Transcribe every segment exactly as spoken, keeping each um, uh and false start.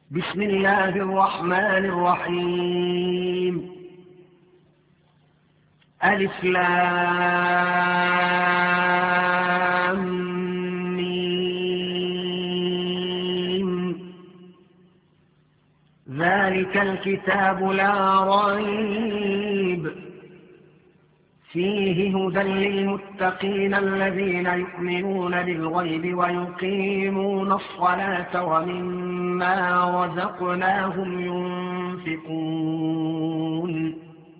بسم الله الرحمن الرحيم. ألف لام ميم. ذلك الكتاب لا ريب فيه هدى للمتقين الذين يؤمنون بالغيب ويقيمون الصلاة ومما رزقناهم ينفقون.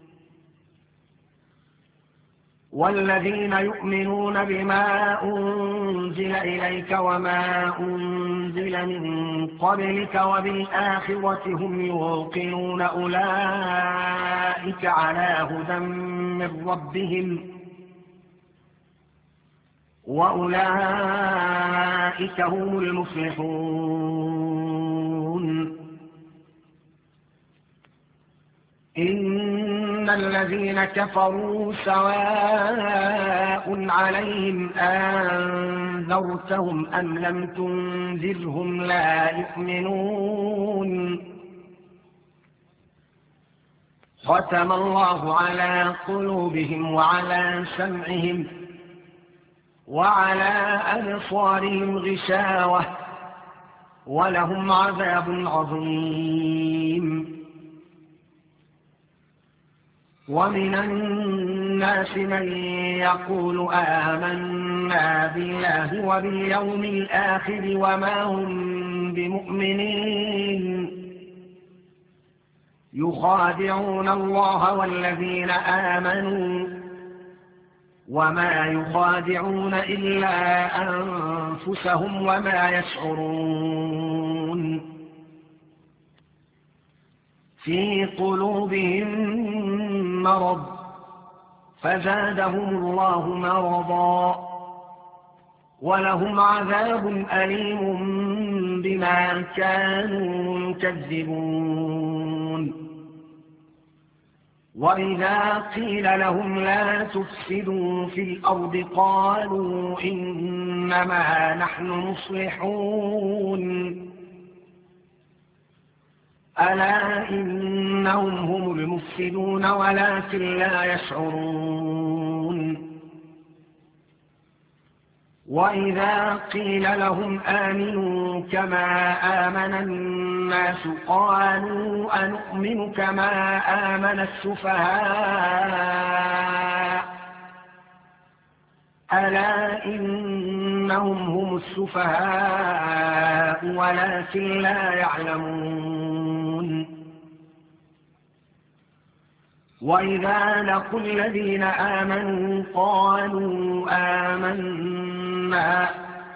والذين يؤمنون بما أنزل إليك وما أنزل من قبلك وبالآخرة هم يوقنون أولئك على هدى من ربهم وأولئك هم المفلحون. إن الذين كفروا سواء عليهم أنذرتهم أم لم تنذرهم لا يؤمنون. ختم الله على قلوبهم وعلى سمعهم وعلى أبصارهم غشاوة ولهم عذاب عظيم. ومن الناس من يقول آمنا بالله وباليوم الآخر وما هم بمؤمنين يخادعون الله والذين آمنوا وما يخادعون إلا أنفسهم وما يشعرون. في قلوبهم مرض فزادهم الله مرضا ولهم عذاب أليم بما كانوا يكذبون. وإذا قيل لهم لا تفسدوا في الأرض قالوا إنما نحن مصلحون ألا إنهم هم المفسدون ولكن لا يشعرون. وإذا قيل لهم آمنوا كما آمن الناس قالوا أنؤمن كما آمن السفهاء ألا إنهم هم السفهاء ولكن لا يعلمون. وإذا لقوا الذين آمنوا قالوا آمنا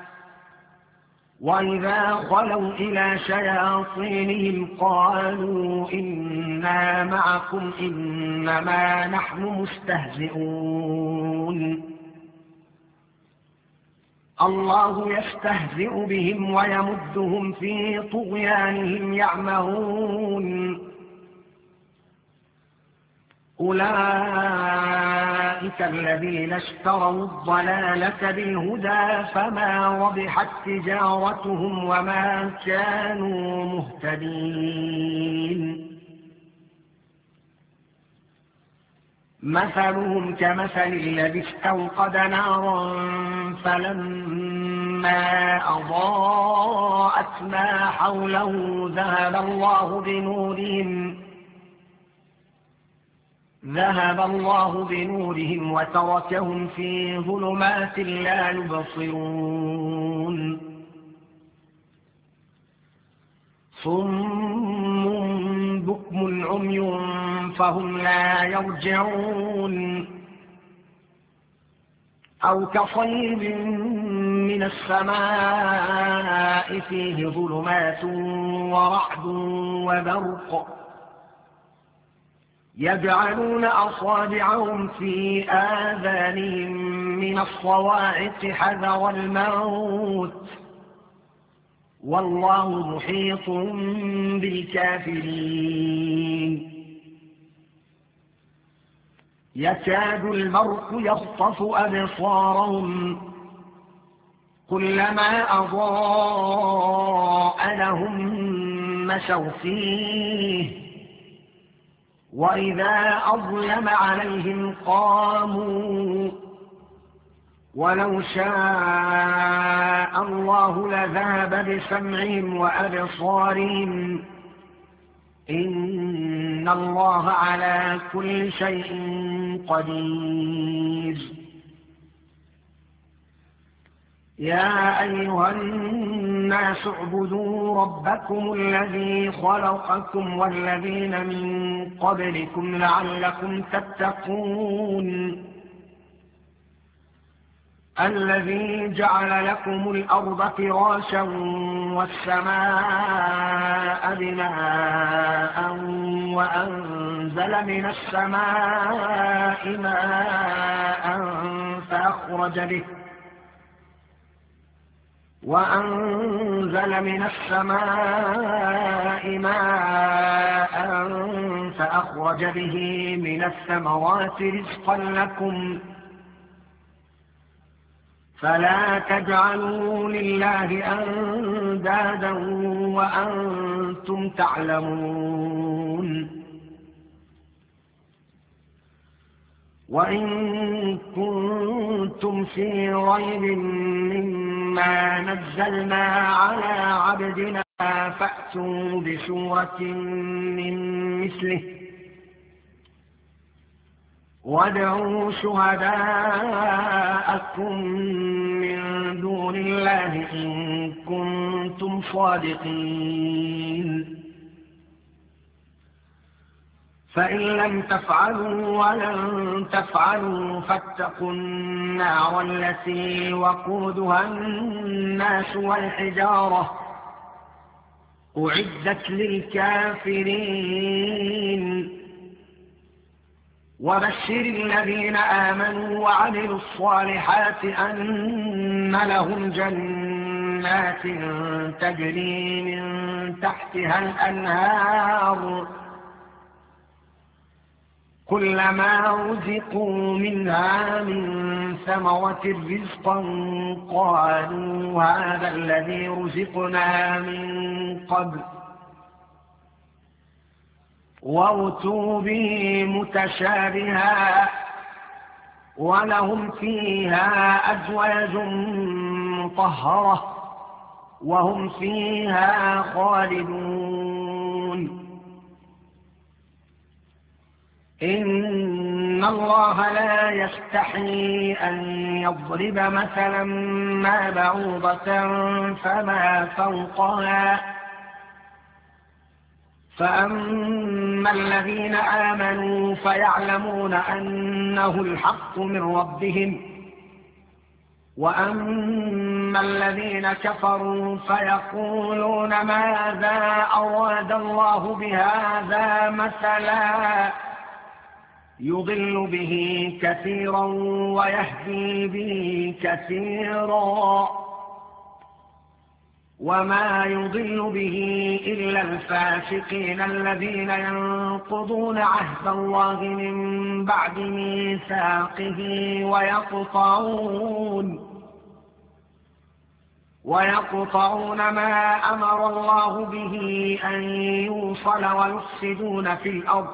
وإذا خلوا إلى شياطينهم قالوا إنا معكم إنما نحن مستهزئون. الله يستهزئ بهم ويمدهم في طغيانهم يعمهون. أولئك الذين اشتروا الضلالة بالهدى فما ربحت تجارتهم وما كانوا مهتدين. مثلهم كمثل الذي استوقد نارا فلما أضاءت ما حوله ذهب الله بنورهم ذهب الله بنورهم وتركهم في ظلمات لا يبصرون. صم بكم عمي فهم لا يرجعون. أو كصيب من السماء فيه ظلمات ورعد وبرق يجعلون أصابعهم في آذانهم من الصواعق حذر الموت والله محيط بالكافرين. يكاد البرق يخطف أبصارهم كلما أضاء لهم مشوا فيه وإذا أظلم عليهم قاموا ولو شاء الله لذهب بسمعهم وأبصارهم إن الله على كل شيء قدير. يا أيها الناس اعبدوا ربكم الذي خلقكم والذين من قبلكم لعلكم تتقون الذي جعل لكم الأرض فراشا والسماء بناء وأنزل من السماء ماء فأخرج به وأنزل من السماء ماء فأخرج به من الثمرات رزقا لكم فلا تجعلوا لله أندادا وأنتم تعلمون. وإن كنتم في ريب مما نزلنا على عبدنا فأتوا بسورة من مثله وادعوا شهداءكم من دون الله إن كنتم صادقين فإن لم تفعلوا ولن تفعلوا فاتقوا النار التي وقودها الناس والحجارة أعدت للكافرين. وبشر الذين آمنوا وعملوا الصالحات أن لهم جنات تجري من تحتها الأنهار كلما رزقوا منها من ثمرة رزقا قالوا هذا الذي رزقنا من قبل وأتوا به متشابها ولهم فيها أزواج مطهرة وهم فيها خالدون. إن الله لا يستحيي أن يضرب مثلا ما بعوضة فما فوقها فأما الذين آمنوا فيعلمون أنه الحق من ربهم وأما الذين كفروا فيقولون ماذا أراد الله بهذا مثلا يضل به كثيرا ويهدي به كثيرا وما يضل به إلا الفاسقين الذين ينقضون عهد الله من بعد ميثاقه ويقطعون ويقطعون ما أمر الله به أن يوصل ويفسدون في الأرض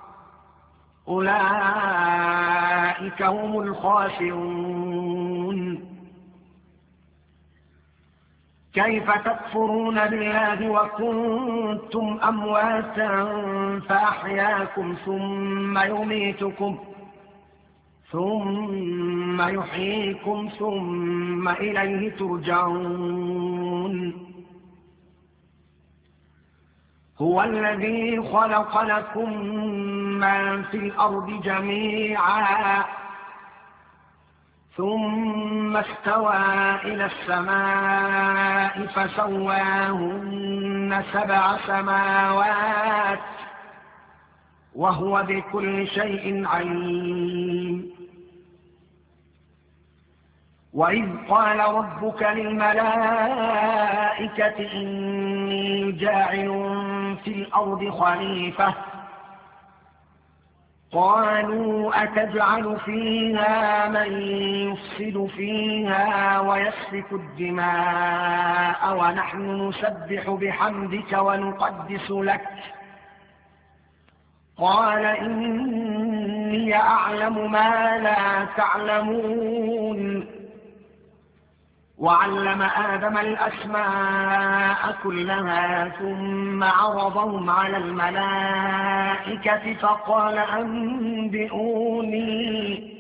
أولئك هم الخاسرون. كيف تكفرون بالله وكنتم أمواتا فأحياكم ثم يميتكم ثم يحييكم ثم إليه ترجعون. هو الذي خلق لكم ما في الأرض جميعا ثم استوى إلى السماء فسواهن سبع سماوات وهو بكل شيء عليم. وإذ قال ربك للملائكة إني جاعل في الأرض خليفة قالوا أتجعل فيها من يفسد فيها ويسفك الدماء ونحن نسبح بحمدك ونقدس لك قال إني أعلم ما لا تعلمون وعلم آدم الأسماء كلها ثم عرضهم على الملائكة فقال أنبئوني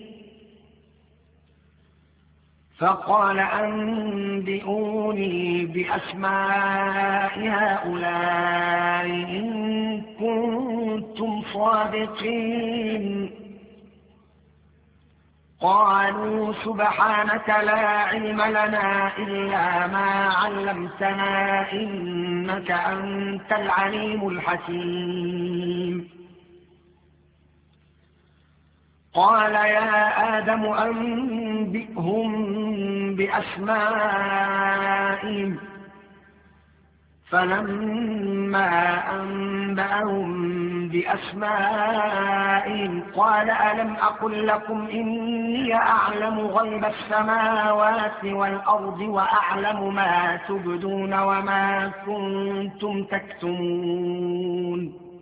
فقال أنبئوني بأسماء هؤلاء إن كنتم صادقين قالوا سبحانك لا علم لنا إلا ما علمتنا إنك أنت العليم الحكيم قال يا آدم أنبئهم بأسمائهم فلما أنبأهم بأسمائهم قال ألم أقل لكم إني أعلم غيب السماوات والأرض وأعلم ما تبدون وما كنتم تكتمون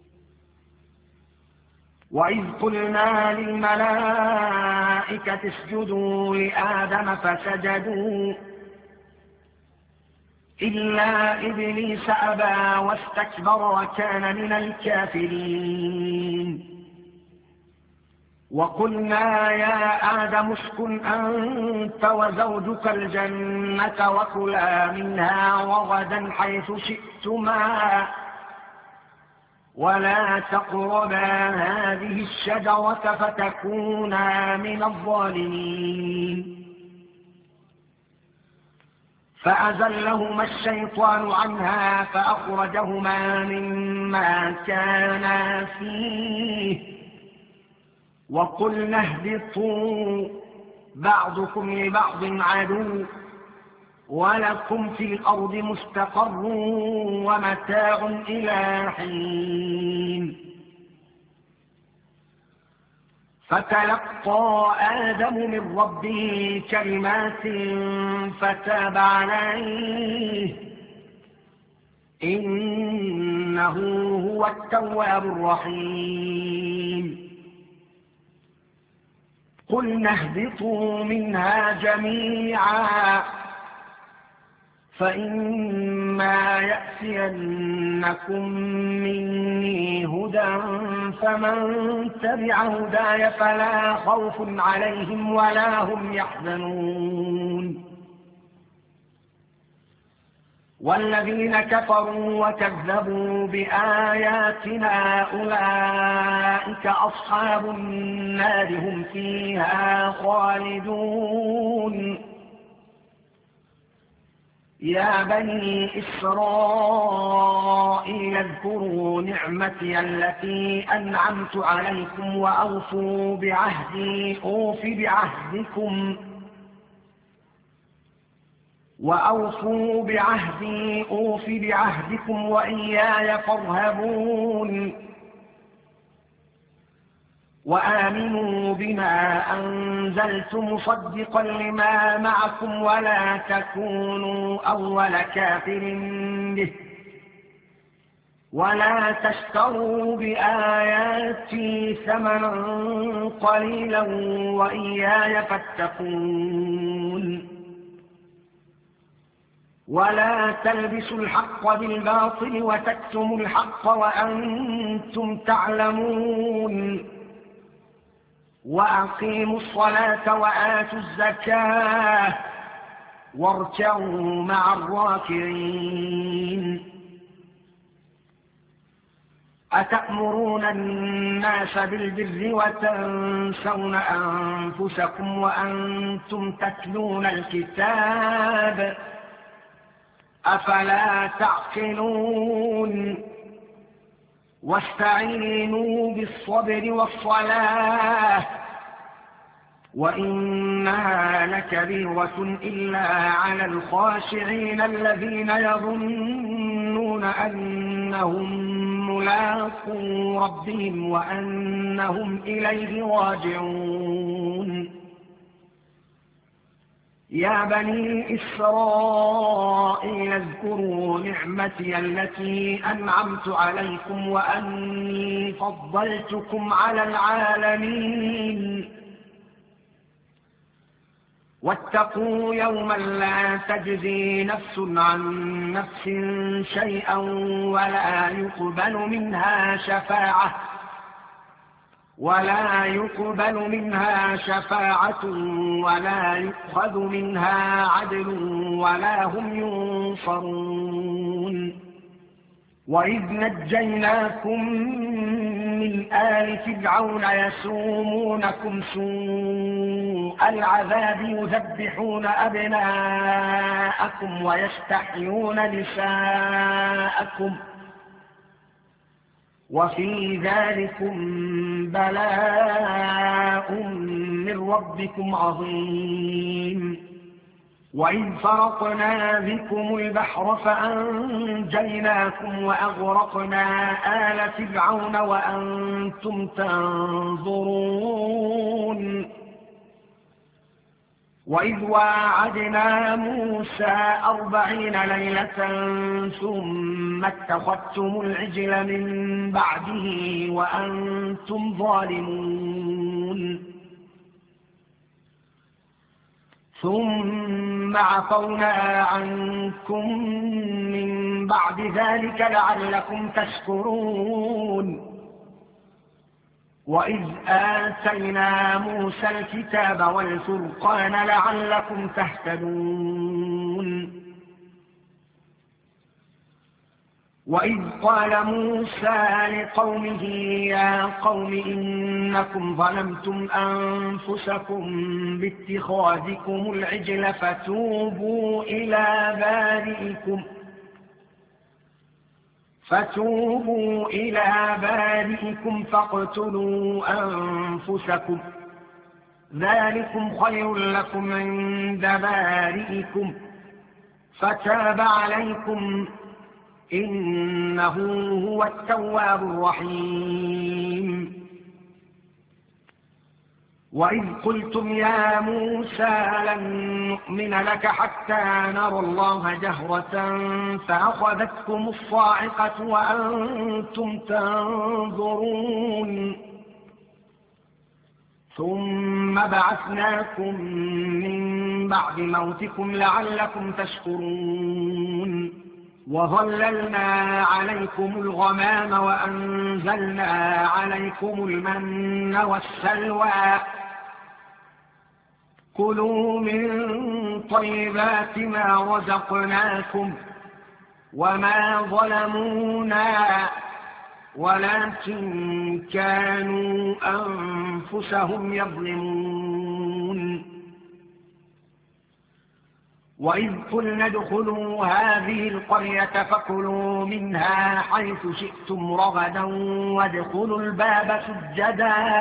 وإذ قلنا للملائكة اسجدوا لآدم فسجدوا إلا إبليس أبى واستكبر وكان من الكافرين وقلنا يا آدم اسكن أنت وزوجك الجنة وكلا منها رغدا حيث شئتما ولا تقربا هذه الشجرة فتكونا من الظالمين فأزلهما الشيطان عنها فأخرجهما مما كانا فيه وقلنا اهبطوا بعضكم لبعض عدو ولكم في الأرض مستقر ومتاع إلى حين فتلقى آدم من ربه كلمات فتاب عليه إنه هو التواب الرحيم قلنا اهبطوا منها جميعا فإما يأتينكم مني هدى فمن تبع هداي فلا خوف عليهم ولا هم يحزنون والذين كفروا وكذبوا بآياتنا أولئك أصحاب النار هم فيها خالدون يا بني إسرائيل اذكروا نعمتي التي أنعمت عليكم وأوفوا بعهدي أوف بعهدكم وأوفوا بعهدي أوف بعهدكم وإياي فارهبون وآمنوا بما أنزلت مصدقا لما معكم ولا تكونوا أول كافر به ولا تشتروا بآياتي ثمنا قليلا وإياي فاتقون ولا تلبسوا الحق بالباطل وتكتموا الحق وأنتم تعلمون وأقيموا الصلاة وآتوا الزكاة واركعوا مع الراكعين أتأمرون الناس بالبر وتنسون أنفسكم وأنتم تتلون الكتاب أفلا تعقلون واستعينوا بالصبر والصلاة وإنها لكبيرة إلا على الخاشعين الذين يظنون أنهم ملاقو ربهم وأنهم إليه راجعون. يا بني إسرائيل اذكروا نعمتي التي أنعمت عليكم وأني فضلتكم على العالمين. واتقوا يوما لا تجزي نفس عن نفس شيئا ولا يقبل منها شفاعة ولا يقبل منها شفاعة ولا يؤخذ منها عدل ولا هم ينصرون. وإذ نجيناكم من آل فرعون يسومونكم سوء العذاب يذبحون أبناءكم ويستحيون نساءكم وفي ذلكم بلاء من ربكم عظيم. وإذ فرقنا بكم البحر فأنجيناكم وأغرقنا آل فرعون وأنتم تنظرون. وإذ واعدنا موسى أربعين ليلة ثم اتخذتم العجل من بعده وأنتم ظالمون. ثم عفونا عنكم من بعد ذلك لعلكم تشكرون. وإذ آتينا موسى الكتاب والفرقان لعلكم تهتدون. وإذ قال موسى لقومه يا قوم إنكم ظلمتم أنفسكم باتخاذكم العجل فتوبوا إلى بارئكم فتوبوا إلى بارئكم فاقتلوا أنفسكم ذلكم خير لكم عند بارئكم فتاب عليكم إنه هو التواب الرحيم. وإذ قلتم يا موسى لن نؤمن لك حتى نرى الله جهرة فأخذتكم الصاعقة وأنتم تنظرون. ثم بعثناكم من بعد موتكم لعلكم تشكرون. وظللنا عليكم الغمام وأنزلنا عليكم المن والسلوى كلوا من طيبات ما رزقناكم وما ظلمونا ولكن كانوا أنفسهم يظلمون. وإذ قلنا ادخلوا هذه القرية فكلوا منها حيث شئتم رغدا وادخلوا الباب سجدا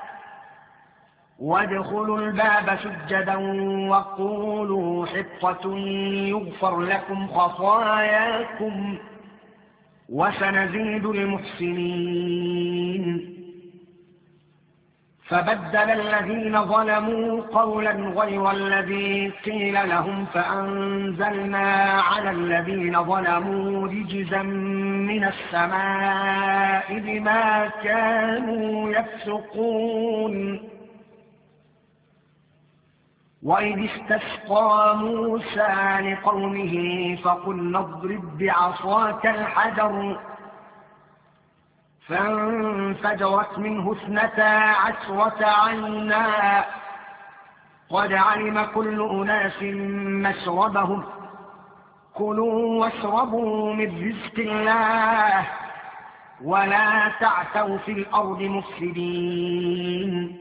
وادخلوا الباب سجدا وقولوا حطة يغفر لكم خطاياكم وسنزيد المحسنين. فبدل الذين ظلموا قولا غير الذي قيل لهم فأنزلنا على الذين ظلموا رجزا من السماء بما كانوا يفسقون. وإذ استسقى موسى لقومه فقلنا اضرب بعصاك الحجر فانفجرت منه اثنتا عشرة عينا قد علم كل أناس مشربهم كلوا واشربوا من رزق الله ولا تعثوا في الأرض مفسدين.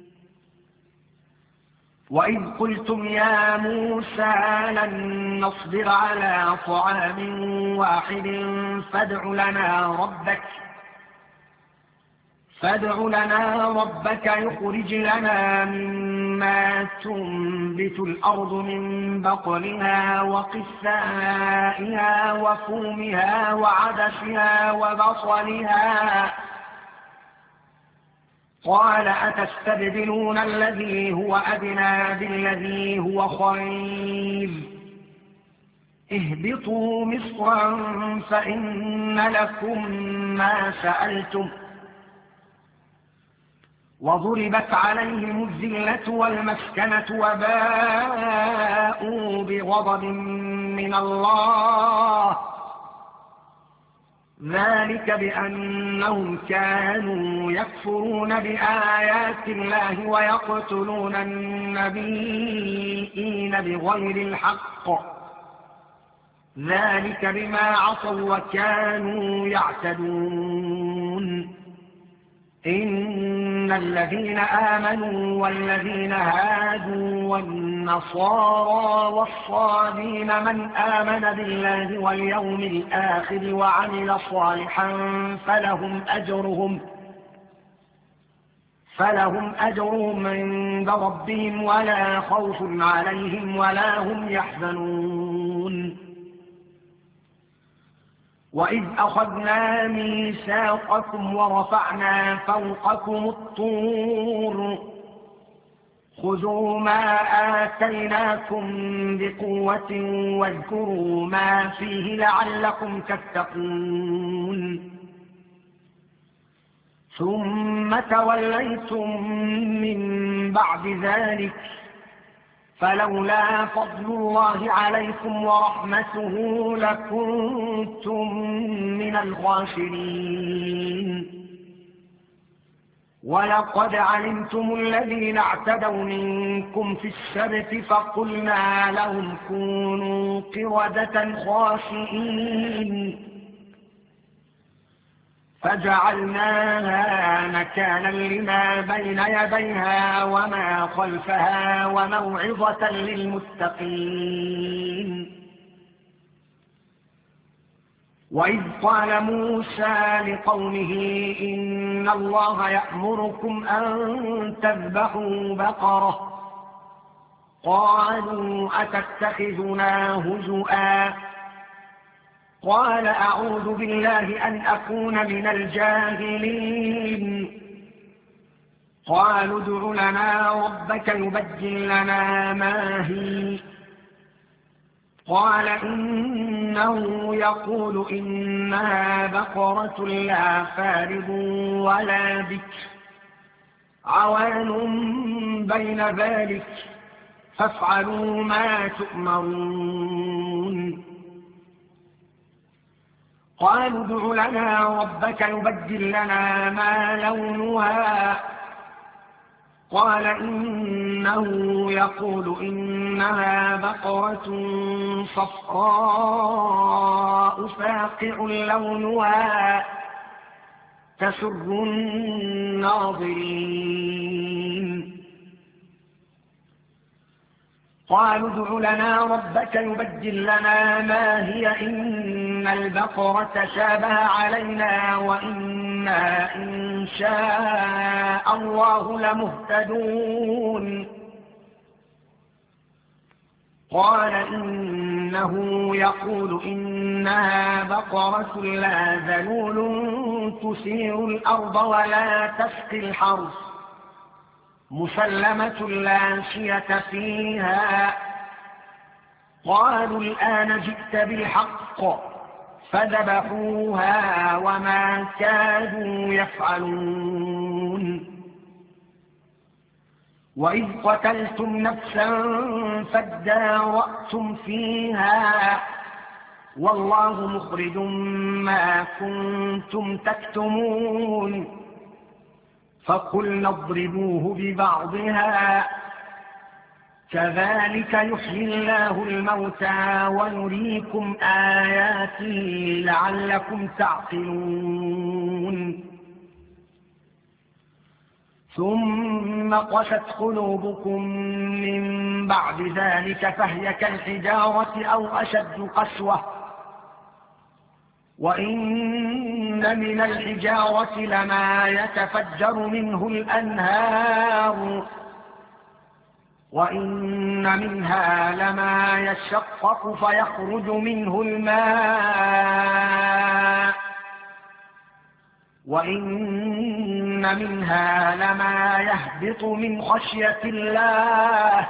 وإذ قلتم يا موسى لن نصبر على طعام واحد فادع لنا ربك فادع لنا ربك يخرج لنا مما تنبت الأرض من بقلها وقثائها وفومها وعدسها وبصلها. قال أتستبدلون الذي هو أدنى بالذي هو خير اهبطوا مصرا فإن لكم ما سألتم وضربت عليهم الذلة والمسكنة وباءوا بغضب من الله ذلك بأنهم كانوا يكفرون بآيات الله ويقتلون النبيين بغير الحق ذلك بما عصوا وكانوا يعتدون. إن الذين آمنوا والذين هادوا والنصارى والصابين من آمن بالله واليوم الآخر وعمل صالحا فلهم أجرهم فلهم أجرهم عند ربهم ولا خوف عليهم ولا هم يحزنون. وإذ أخذنا ميثاقكم ورفعنا فوقكم الطور خذوا ما آتيناكم بقوة واذكروا ما فيه لعلكم تتقون. ثم توليتم من بعد ذلك فلولا فضل الله عليكم ورحمته لكنتم من الخاسرين. ولقد علمتم الذين اعتدوا منكم في السبت فقلنا لهم كونوا قردة خاسئين فجعلناها نكالا لما بين يديها وما خلفها وموعظة للمتقين. وإذ قال موسى لقومه إن الله يأمركم أن تذبحوا بقرة قالوا أتتخذنا هزؤا قال أعوذ بالله أن أكون من الجاهلين. قالوا ادع لنا ربك يبين لنا ما هي قال إنه يقول إنها بقرة لا فارض ولا بكر عوان بين ذلك فافعلوا ما تؤمرون. قالوا ادع لنا ربك يبين لنا ما لونها قال إنه يقول إنها بقرة صفراء فاقع لونها تسر الناظرين. قالوا ادع لنا ربك يبين لنا ما هي إن البقرة شابه علينا وإنا إن شاء الله لمهتدون. قال إنه يقول إنها بقرة لا ذلول تثير الأرض ولا تسقي الحرث مسلمة لا شية فيها. قالوا الآن جئت بالحق فذبحوها وما كادوا يفعلون. وإذ قتلتم نفسا فادارأتم فيها والله مخرج ما كنتم تكتمون. فقلنا اضربوه ببعضها كذلك يحيي الله الموتى ويريكم آياته لعلكم تعقلون. ثم قست قلوبكم من بعد ذلك فهي كالحجارة أو أشد قسوة وإن من الحجارة لما يتفجر منه الأنهار وإن منها لما يشقق فيخرج منه الماء وإن منها لما يهبط من خشية الله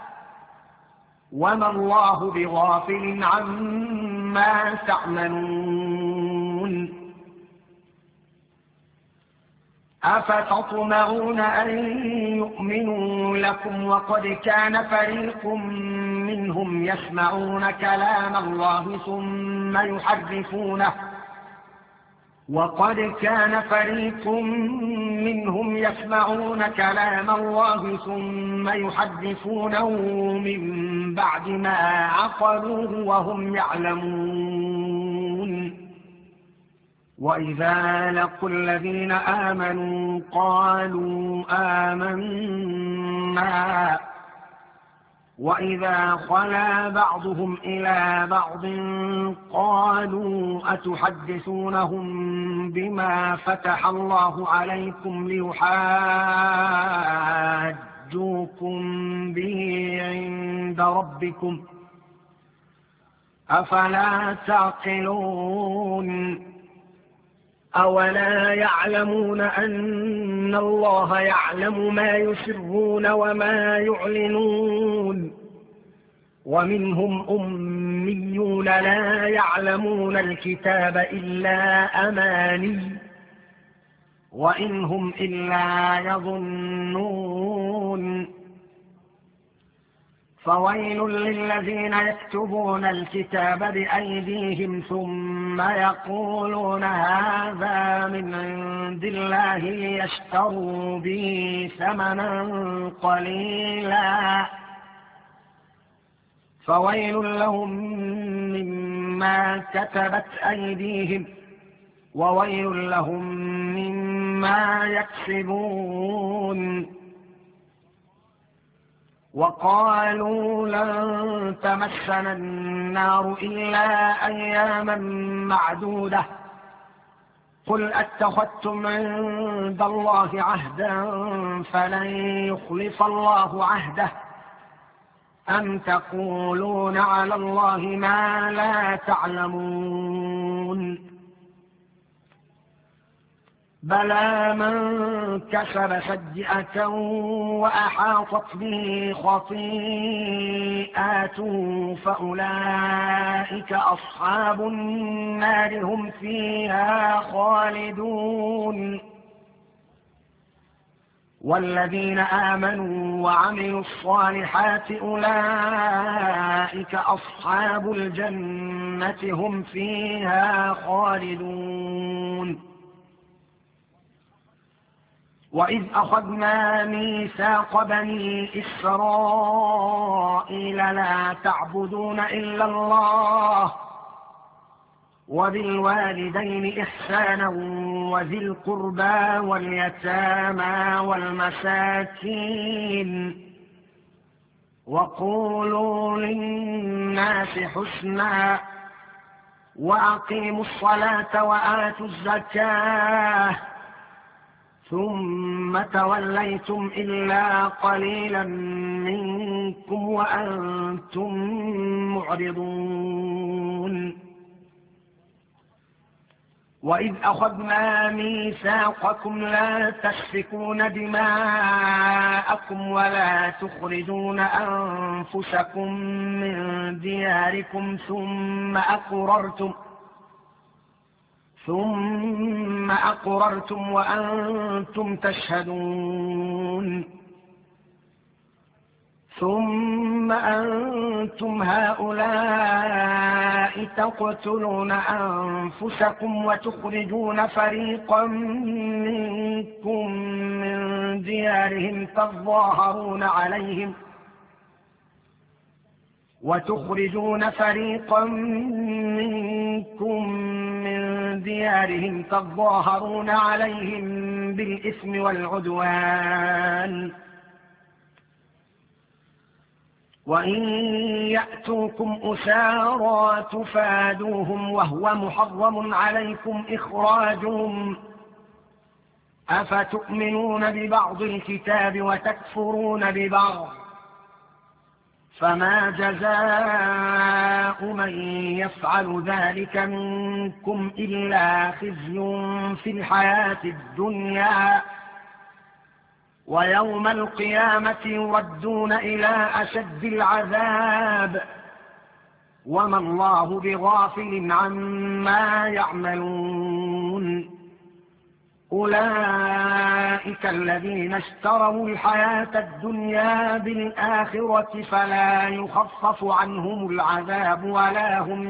وما الله بغافل عما تعملون أفتطمعون أن يؤمنوا لكم وقد كان فريق منهم يسمعون كلام الله ثم يحرفونه وقد كان فريق منهم يسمعون كلام الله ثم يحرفونه من بعد ما عقلوه وهم يعلمون وإذا لقوا الذين آمنوا قالوا آمنا وإذا خلا بعضهم إلى بعض قالوا أتحدثونهم بما فتح الله عليكم ليحاجوكم به عند ربكم أفلا تعقلون أولا يعلمون أن الله يعلم ما يسرون وما يعلنون ومنهم أميون لا يعلمون الكتاب إلا أماني وإن هم إلا يظنون فويل للذين يكتبون الكتاب بأيديهم ثم يقولون هذا من عند الله ليشتروا به ثمنا قليلا فويل لهم مما كتبت أيديهم وويل لهم مما يكسبون وقالوا لن تمسنا النار إلا أياما معدودة قل أتخذتم عند الله عهدا فلن يخلف الله عهده أم تقولون على الله ما لا تعلمون بلى من كسب سيئة وأحاطت به خطيئاته فأولئك أصحاب النار هم فيها خالدون والذين آمنوا وعملوا الصالحات أولئك أصحاب الجنة هم فيها خالدون وإذ أخذنا ميثاق بني إسرائيل لا تعبدون إلا الله وبالوالدين إحسانا وذي القربى واليتامى والمساكين وقولوا للناس حسنا وأقيموا الصلاة وآتوا الزكاة ثم توليتم إلا قليلا منكم وأنتم معرضون وإذ أخذنا ميثاقكم لا تسفكون دماءكم ولا تخرجون أنفسكم من دياركم ثم أقررتم ثم أقررتم وأنتم تشهدون ثم أنتم هؤلاء تقتلون أنفسكم وتخرجون فريقا منكم من ديارهم تظاهرون عليهم وتخرجون فريقا منكم من ديارهم تظاهرون عليهم بالإثم والعدوان وإن يأتوكم أسارى تفادوهم وهو محرم عليكم إخراجهم أفتؤمنون ببعض الكتاب وتكفرون ببعض فما جزاء من يفعل ذلك منكم إلا خزي في الحياة الدنيا ويوم القيامة يردون إلى أشد العذاب وما الله بغافل عما يعملون أولئك الذين اشتروا الحياة الدنيا بالآخرة فلا يخفف عنهم العذاب ولا هم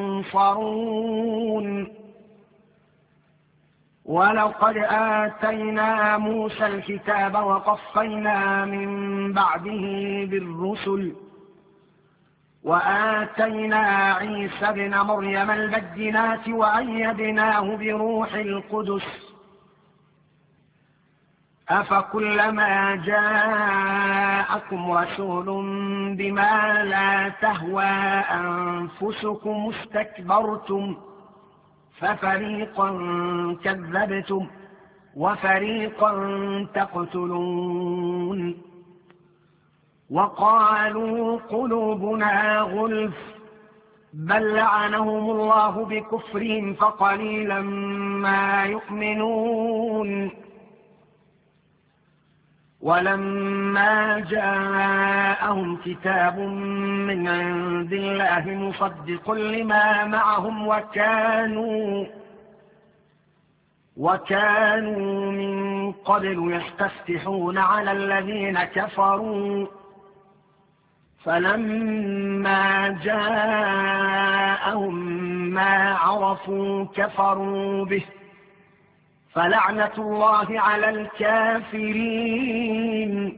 ينصرون ولقد آتينا موسى الكتاب وقفينا من بعده بالرسل وآتينا عيسى ابن مريم البينات وأيدناه بروح القدس أفكلما جاءكم رسول بما لا تهوى أنفسكم استكبرتم ففريقا كذبتم وفريقا تقتلون وقالوا قلوبنا غلف بل لعنهم الله بكفرهم فقليلا ما يؤمنون ولما جاءهم كتاب من عند الله مصدق لما معهم وكانوا وكانوا من قبل يستفتحون على الذين كفروا فلما جاءهم ما عرفوا كفروا به فلعنة الله على الكافرين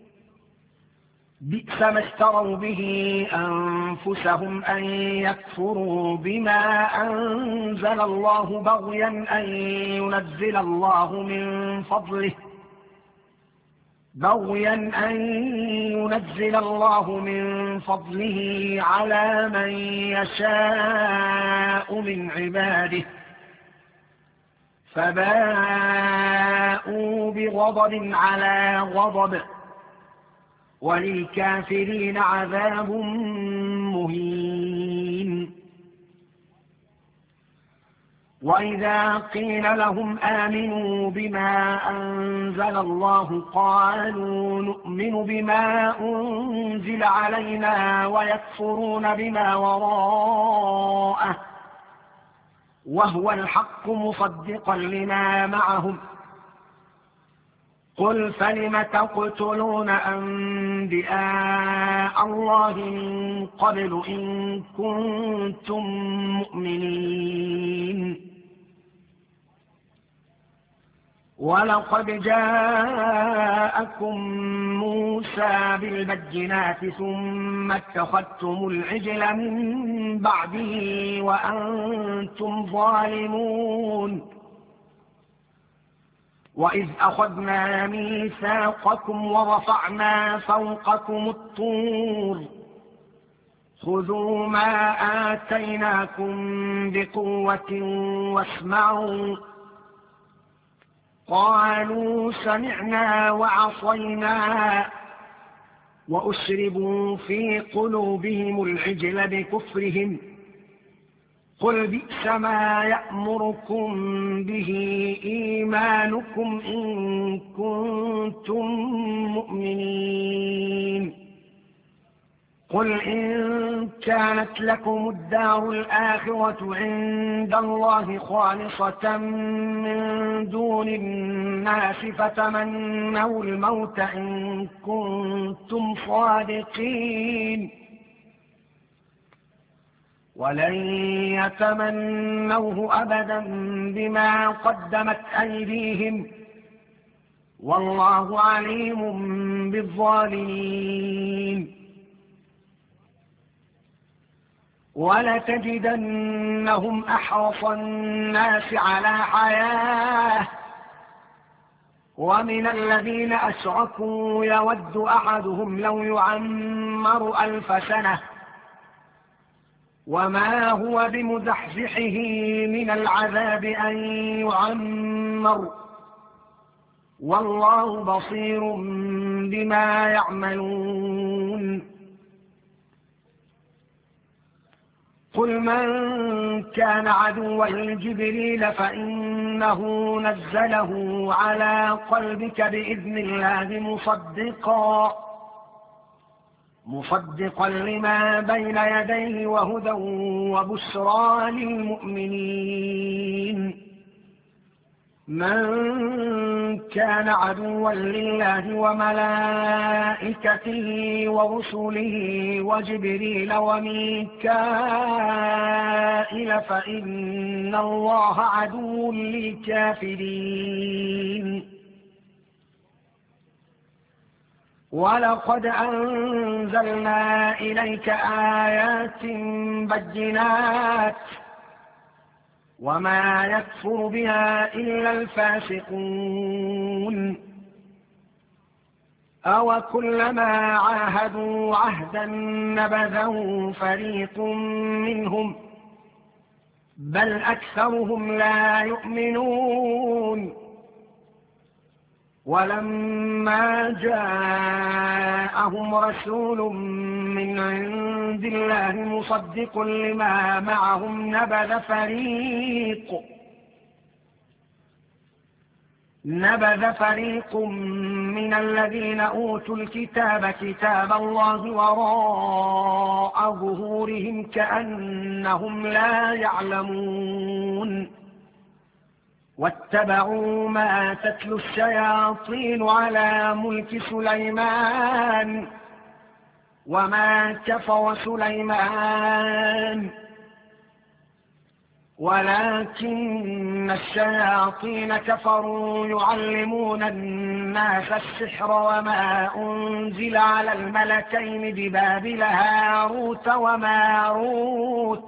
بئس ما اشتروا به أنفسهم أن يكفروا بما أنزل الله بغيا أن ينزل الله من فضله بغيا أن ينزل الله من فضله على من يشاء من عباده فباءوا بغضب على غضب وللكافرين عذاب مهين وإذا قيل لهم آمنوا بما أنزل الله قالوا نؤمن بما أنزل علينا ويكفرون بما وراءه وهو الحق مصدقا لما معهم قل فلم تقتلون أنبياء الله من قبل إن كنتم مؤمنين ولقد جاءكم موسى بالبينات ثم اتخذتم العجل من بعده وأنتم ظالمون وإذ أخذنا ميثاقكم ورفعنا فوقكم الطور خذوا ما آتيناكم بقوة واسمعوا قالوا سمعنا وعصينا وأشربوا في قلوبهم العجل بكفرهم قل بئس ما يأمركم به إيمانكم إن كنتم مؤمنين قل إن كانت لكم الدار الآخرة عند الله خالصة من دون الناس فتمنوا الموت إن كنتم صادقين ولن يتمنوه أبدا بما قدمت أيديهم والله عليم بالظالمين ولتجدنهم أحرص الناس على حياة ومن الذين أشركوا يود أحدهم لو يعمر ألف سنة وما هو بمزحزحه من العذاب أن يعمر والله بصير بما يعملون. قل من كان عدوا لجبريل فإنه نزله على قلبك بإذن الله مصدقا مصدقا لما بين يديه وهدى وبشرى للمؤمنين. من كان عدوا لله وملائكته ورسله وجبريل وميكائيل فإن الله عدو للكافرين. ولقد أنزلنا إليك آيات بينات وما يكفر بها إلا الفاسقون. أو كلما عاهدوا عهدا نبذه فريق منهم بل أكثرهم لا يؤمنون. ولما جاءهم رسول من عند الله مصدق لما معهم نبذ فريق نبذ فريق من الذين أوتوا الكتاب كتاب الله وراء ظهورهم كأنهم لا يعلمون. واتبعوا ما تتلو الشياطين على ملك سليمان وما كفر سليمان ولكن الشياطين كفروا يعلمون الناس السحر وما أنزل على الملكين ببابل هاروت وماروت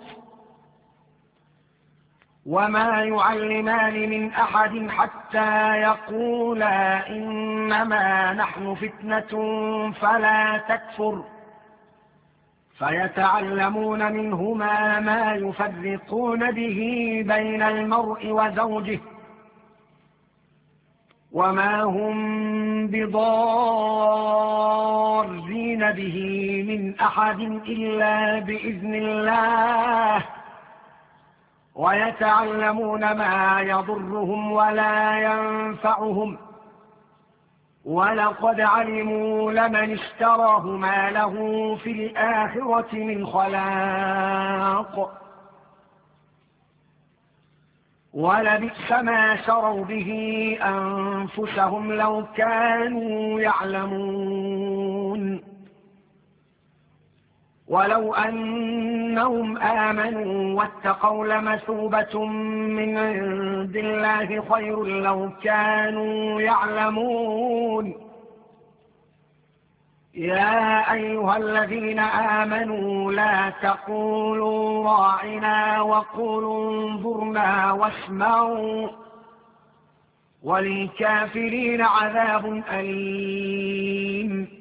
وما يعلمان من أحد حتى يقولا إنما نحن فتنة فلا تكفر فيتعلمون منهما ما يفرقون به بين المرء وزوجه وما هم بضارين به من أحد إلا بإذن الله ويتعلمون ما يضرهم ولا ينفعهم ولقد علموا لمن اشتراه ما له في الآخرة من خلاق ولبئس ما شروا به أنفسهم لو كانوا يعلمون. ولو أنهم آمنوا واتقوا لمثوبة من عند الله خير لو كانوا يعلمون. يا أيها الذين آمنوا لا تقولوا راعنا وقولوا انظرنا واسمعوا وللكافرين عذاب أليم.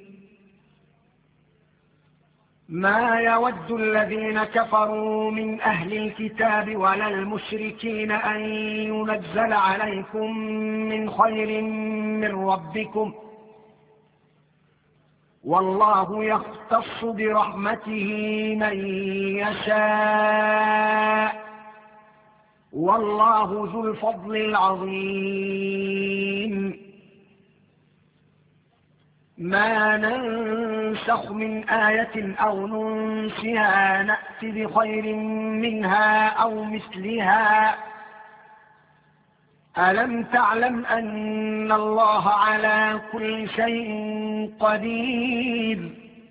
ما يود الذين كفروا من أهل الكتاب ولا المشركين أن ينزل عليكم من خير من ربكم والله يختص برحمته من يشاء والله ذو الفضل العظيم. ما ننسخ من آية أو ننسها نأت بخير منها أو مثلها. ألم تعلم أن الله على كل شيء قدير؟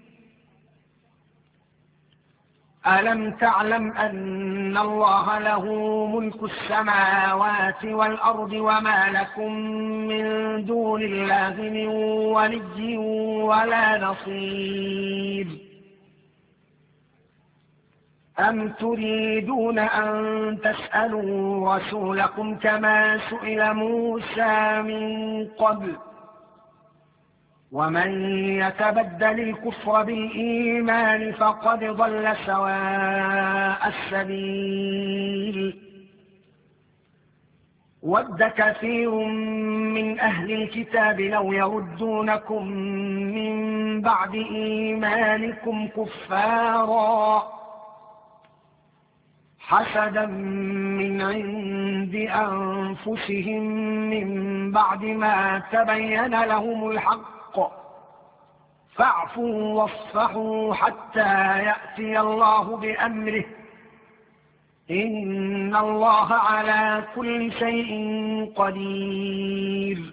ألم تعلم أن الله له ملك السماوات والأرض وما لكم من دون الله من ولي ولا نصير. أم تريدون أن تسألوا رسولكم كما سئل موسى من قبل ومن يتبدل الكفر بالإيمان فقد ضل سواء السبيل ود كثير من أهل الكتاب لو يردونكم من بعد إيمانكم كفارا حسدا من عند أنفسهم من بعد ما تبين لهم الحق فاعفوا واصفحوا حتى يأتي الله بأمره إن الله على كل شيء قدير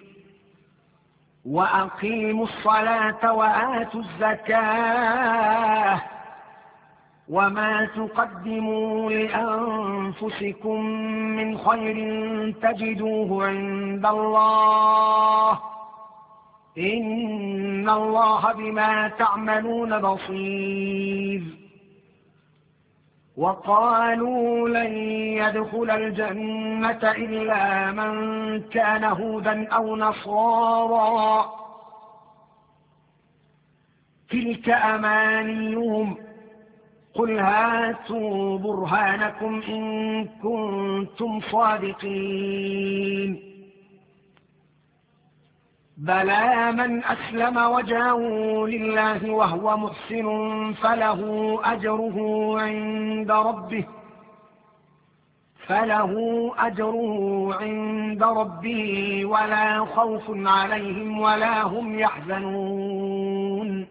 وأقيموا الصلاة وآتوا الزكاة وما تقدموا لأنفسكم من خير تجدوه عند الله إن الله بما تعملون بصير وقالوا لن يدخل الجنة إلا من كان هودا أو نصارى تلك أمانيهم قل هاتوا برهانكم إن كنتم صادقين بلى من أسلم وجهه لله وهو محسن فله أجره عند ربه فله أجره عند ربه ولا خوف عليهم ولا هم يحزنون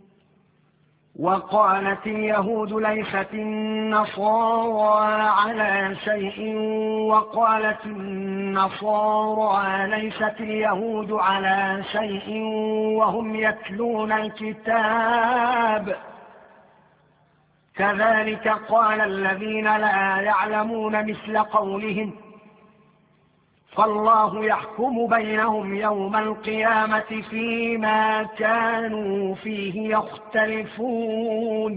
وقالت اليهود ليست النصارى على شيء وقالت النصارى ليست اليهود على شيء وهم يتلون الكتاب كذلك قال الذين لا يعلمون مثل قولهم فالله يحكم بينهم يوم القيامة فيما كانوا فيه يختلفون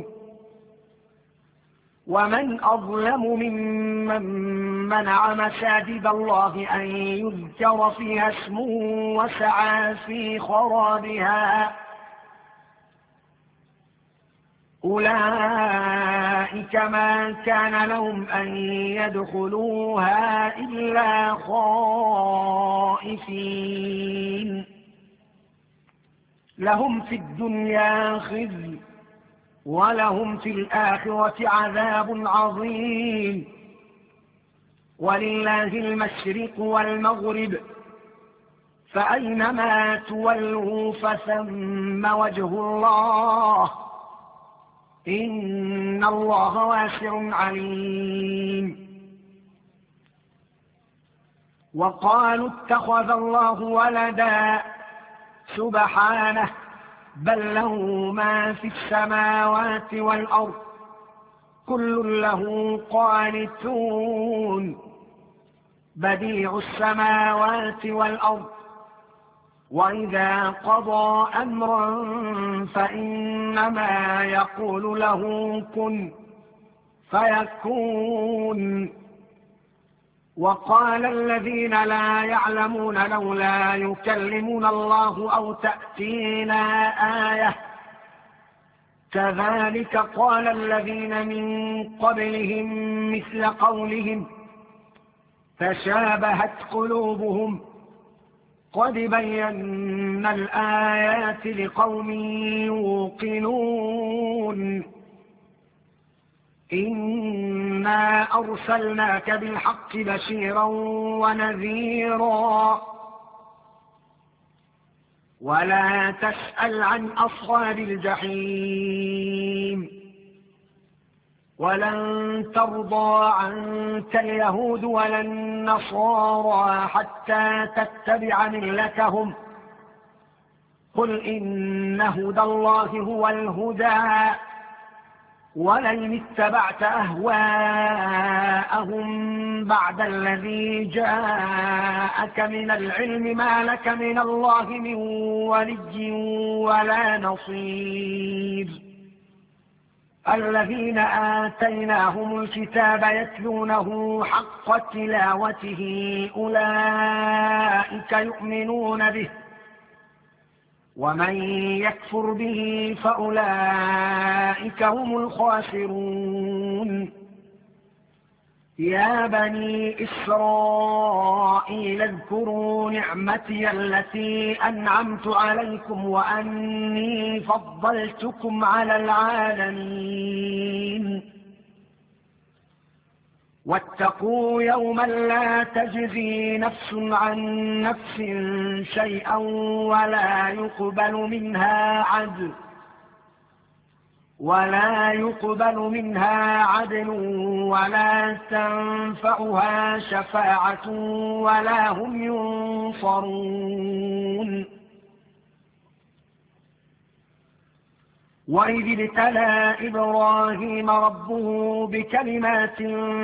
ومن أظلم ممن منع مساجد الله أن يذكر فيها اسمه وسعى في خرابها أولئك ما كان لهم أن يدخلوها إلا خائفين لهم في الدنيا خزي ولهم في الآخرة عذاب عظيم ولله المشرق والمغرب فأينما تولوا فثم وجه الله إن الله واسع عليم وقالوا اتخذ الله ولدا سبحانه بل له ما في السماوات والأرض كل له قانتون بديع السماوات والأرض وإذا قضى أمرا فإنما يقول له كن فيكون وقال الذين لا يعلمون لولا يكلمون الله أو تأتينا آية كذلك قال الذين من قبلهم مثل قولهم تشابهت قلوبهم قد بينا الآيات لقوم يوقنون إنا أرسلناك بالحق بشيرا ونذيرا ولا تسأل عن أصحاب الجحيم ولن ترضى عنك اليهود ولا النصارى حتى تتبع ملتهم قل إن هدى الله هو الهدى ولئن اتبعت أهواءهم بعد الذي جاءك من العلم ما لك من الله من ولي ولا نصير الذين آتيناهم الكتاب يتلونه حق تلاوته أولئك يؤمنون به ومن يكفر به فأولئك هم الخاسرون يا بني إسرائيل اذكروا نعمتي التي أنعمت عليكم وأني فضلتكم على العالمين واتقوا يوما لا تجزي نفس عن نفس شيئا ولا يقبل منها عدل ولا يقبل منها عدل ولا تنفعها شفاعة ولا هم ينصرون وإذ ابتلى إبراهيم ربه بكلمات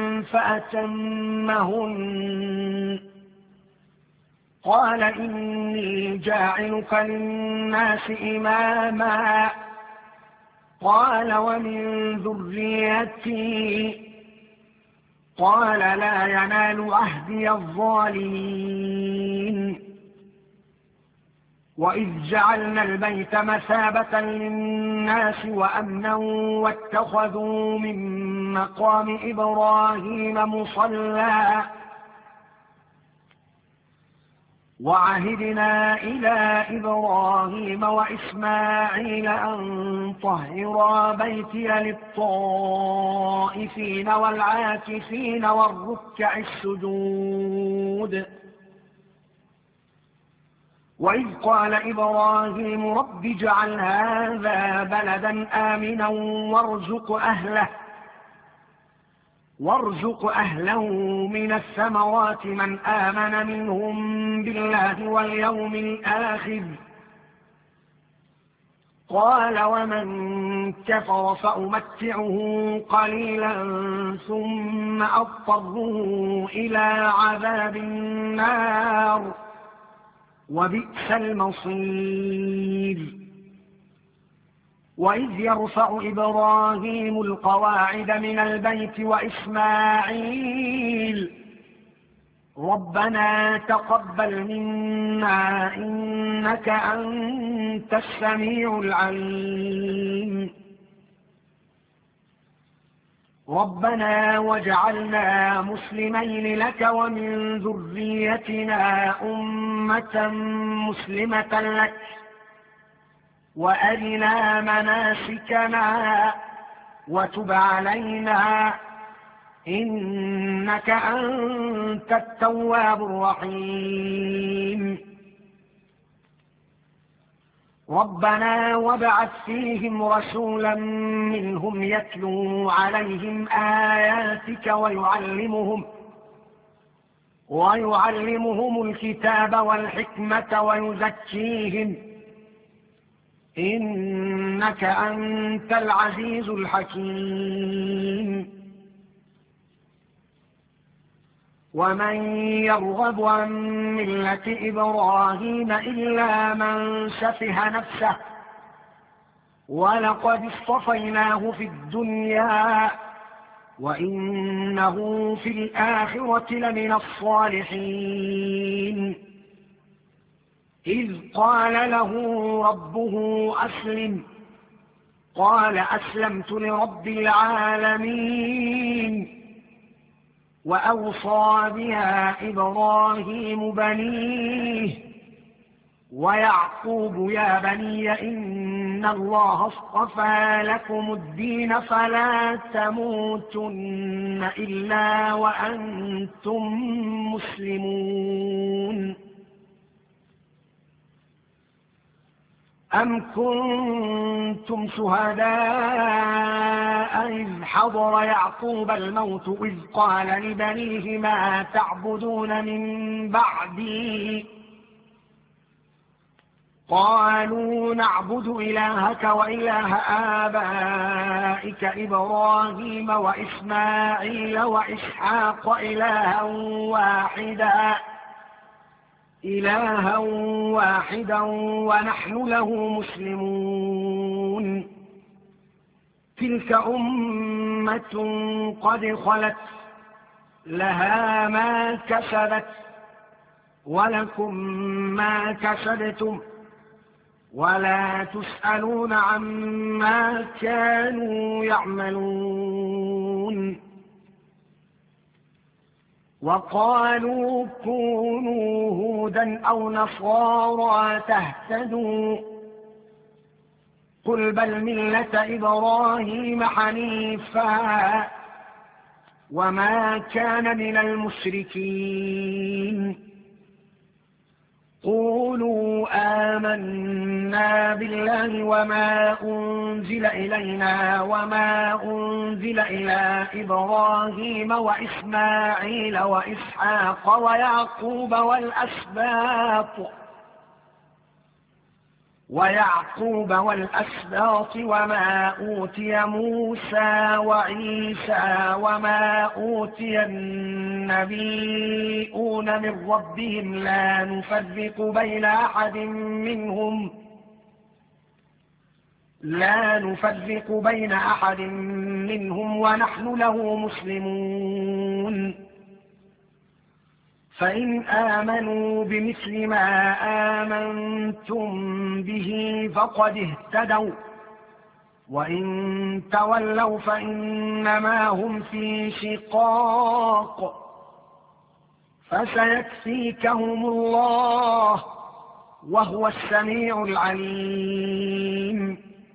فأتمهن قال إني جاعلك للناس إماما قال ومن ذريتي قال لا ينال عهدي الظالمين وإذ جعلنا البيت مثابة للناس وأمنا واتخذوا من مقام إبراهيم مصلى وعهدنا إلى إبراهيم وإسماعيل أن طهرا بيتي للطائفين والعاكفين والركع السجود وإذ قال إبراهيم رب اجعل هذا بلدا آمنا وارزق أهله وارزق أهله من الثمرات من آمن منهم بالله واليوم الآخر قال ومن كفر فأمتعه قليلا ثم أضطره إلى عذاب النار وبئس المصير وإذ يرفع إبراهيم القواعد من البيت وإسماعيل ربنا تقبل منا إنك أنت السميع العليم ربنا واجعلنا مسلمين لك ومن ذريتنا أمة مسلمة لك وأرنا مناسكنا وتب علينا إنك أنت التواب الرحيم ربنا وابعث فيهم رسولا منهم يتلو عليهم آياتك ويعلمهم ويعلمهم الكتاب والحكمة ويزكيهم إنك أنت العزيز الحكيم ومن يرغب عن ملة إبراهيم إلا من سفه نفسه ولقد اصطفيناه في الدنيا وإنه في الآخرة لمن الصالحين إذ قال له ربه أسلم قال أسلمت لرب العالمين وأوصى بها إبراهيم بنيه ويعقوب يا بني إن الله اصطفى لكم الدين فلا تموتن إلا وأنتم مسلمون أم كنتم شهداء إذ حضر يعقوب الموت إذ قال لبنيه ما تعبدون من بعدي قالوا نعبد إلهك وإله آبائك إبراهيم وإسماعيل وإسحاق إلها واحدا إلها واحدا ونحن له مسلمون تلك أمة قد خلت لها ما كسبت ولكم ما كسبتم ولا تسألون عما كانوا يعملون. وقالوا كونوا هودا أو نصارى تهتدوا قل بل ملة إبراهيم حنيفا وما كان من المشركين. قولوا آمنا بالله وما أنزل إلينا وما أنزل إلى إبراهيم وإسماعيل وإسحاق ويعقوب والأسباط ويعقوب والأسباط وما أوتي موسى وعيسى وما أوتي النبيون من ربهم لا نفرق بين أحد منهم لا نفرق بين أحد منهم ونحن له مسلمون. فإن آمنوا بمثل ما آمنتم به فقد اهتدوا وإن تولوا فإنما هم في شقاق فسيكفيكهم الله وهو السميع العليم.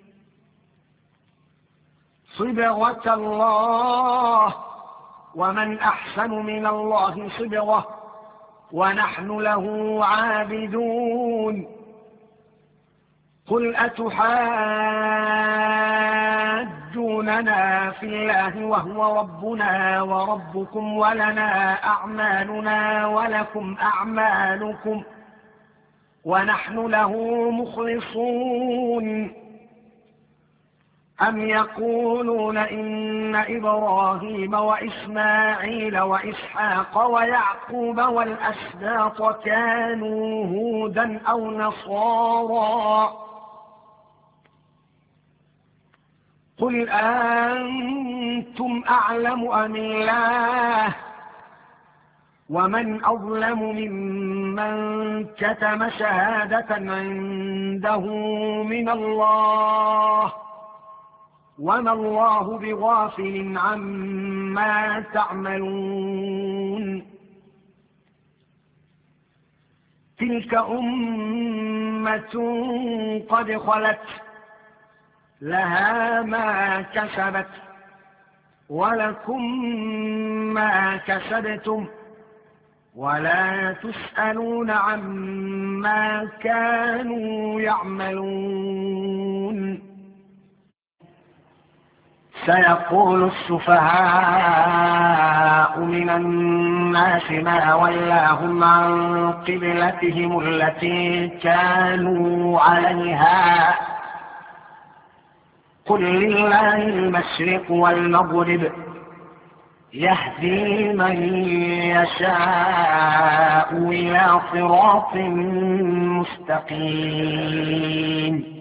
صبغة الله ومن أحسن من الله صبغة ونحن له عابدون. قل أتحاجوننا في الله وهو ربنا وربكم ولنا أعمالنا ولكم أعمالكم ونحن له مخلصون. أم يقولون إن إبراهيم وإسماعيل وإسحاق ويعقوب والأسباط كانوا هودا أو نصارى قل أنتم أعلم أم الله ومن أظلم ممن كتم شهادة عنده من الله وما الله بغافل عما تعملون. تلك أمة قد خلت لها ما كسبت ولكم ما كسبتم ولا تسألون عما كانوا يعملون. سيقول السفهاء من الناس ما ولاهم عن قبلتهم التي كانوا عليها قل لله المشرق والمغرب يهدي من يشاء إلى صراط مستقيم.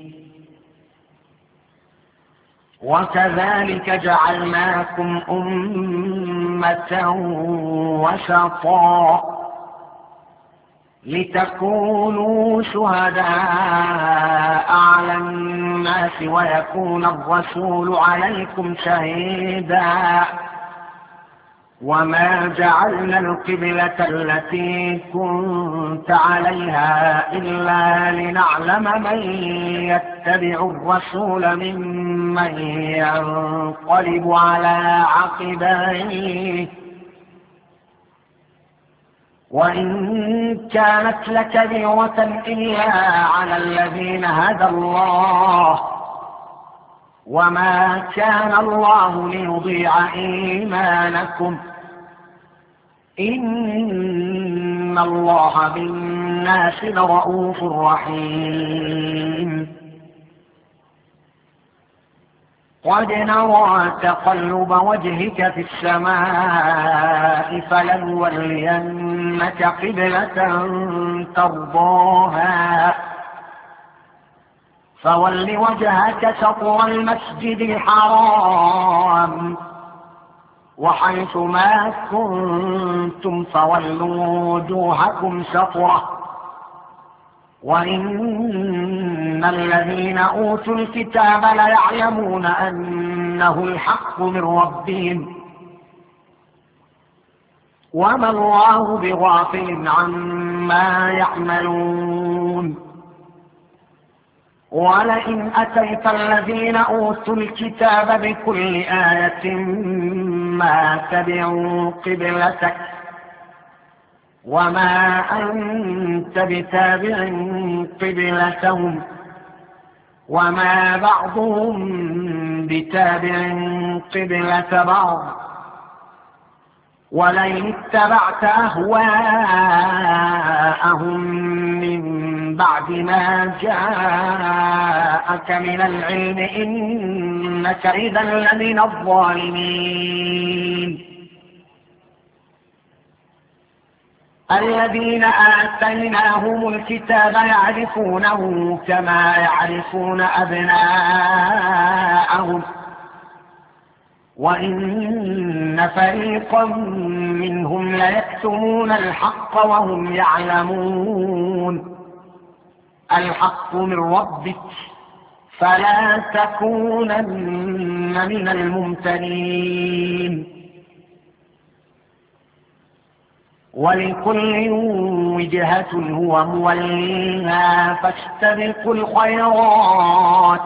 وكذلك جعلناكم أمة وسطا لتكونوا شهداء على الناس ويكون الرسول عليكم شهيدا. وما جعلنا القبلة التي كنت عليها إلا لنعلم من يتبع الرسول ممن ينقلب على عقبيه وإن كانت لكبيرة إلا على الذين هدى الله وما كان الله ليضيع إيمانكم إن الله بالناس لرءوف رحيم. قد نرى تقلب وجهك في السماء فلنولينك قبلة ترضاها فول وجهك شطر المسجد الحرام وحيث ما كنتم فولوا وجوهكم شطره وإن الذين أوتوا الكتاب ليعلمون أنه الحق من ربهم وما الله بغافل عما يعملون. ولئن أتيت الذين أوتوا الكتاب بكل آية ما تبعوا قبلتك وما أنت بتابع قبلتهم وما بعضهم بتابع قبلة بعض ولئن اتبعت أهواءهم من بعد ما جاءك من العلم إنك إذا لمن الظالمين. الذين آتيناهم الكتاب يعرفونه كما يعرفون أبناءهم وإن فريقا منهم ليكتمون الحق وهم يعلمون. الحق من ربك فلا تكونن من الممترين. ولكل وجهة هو موليها فاستبقوا الخيرات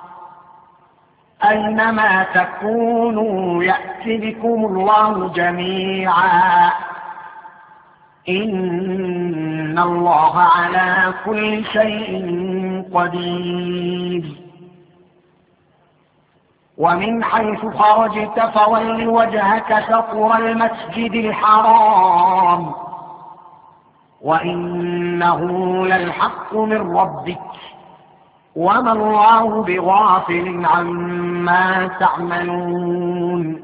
أينما تكونوا يأتي بكم الله جميعا إن الله على كل شيء قدير. ومن حيث خرجت فول وجهك شطر المسجد الحرام وإنه للحق من ربك وما الله بغافل عما تعملون.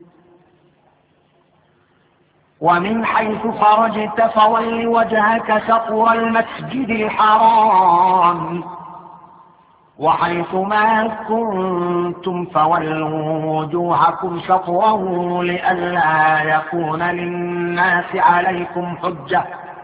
ومن حيث خرجت فول وجهك شطر المسجد الحرام وحيث ما كنتم فولوا وجوهكم شطره لئلا يكون للناس عليكم حجة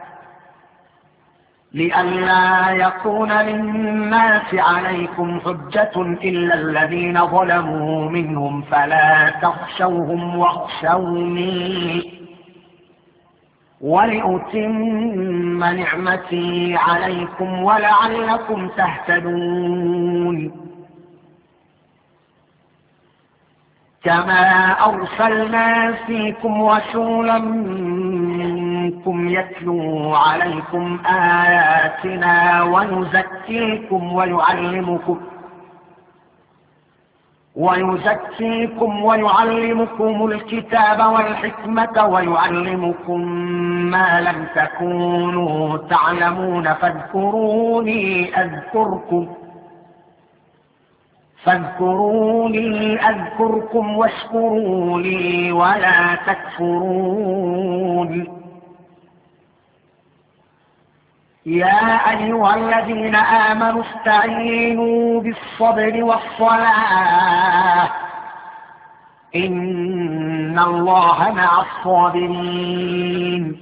لئلا يكون للناس عليكم حجة إلا الذين ظلموا منهم فلا تخشوهم واخشوني ولأتم نعمتي عليكم ولعلكم تهتدون. كما أرسلنا فيكم رسولا منكم يتلو عليكم آياتنا ويزكيكم ويعلمكم ويزكيكم ويعلمكم الكتاب والحكمة ويعلمكم ما لم تكونوا تعلمون فاذكروني أذكركم فاذكروني أذكركم واشكروا لي ولا تكفرون. يا أيها الذين آمنوا استعينوا بالصبر والصلاة إن الله مع الصابرين.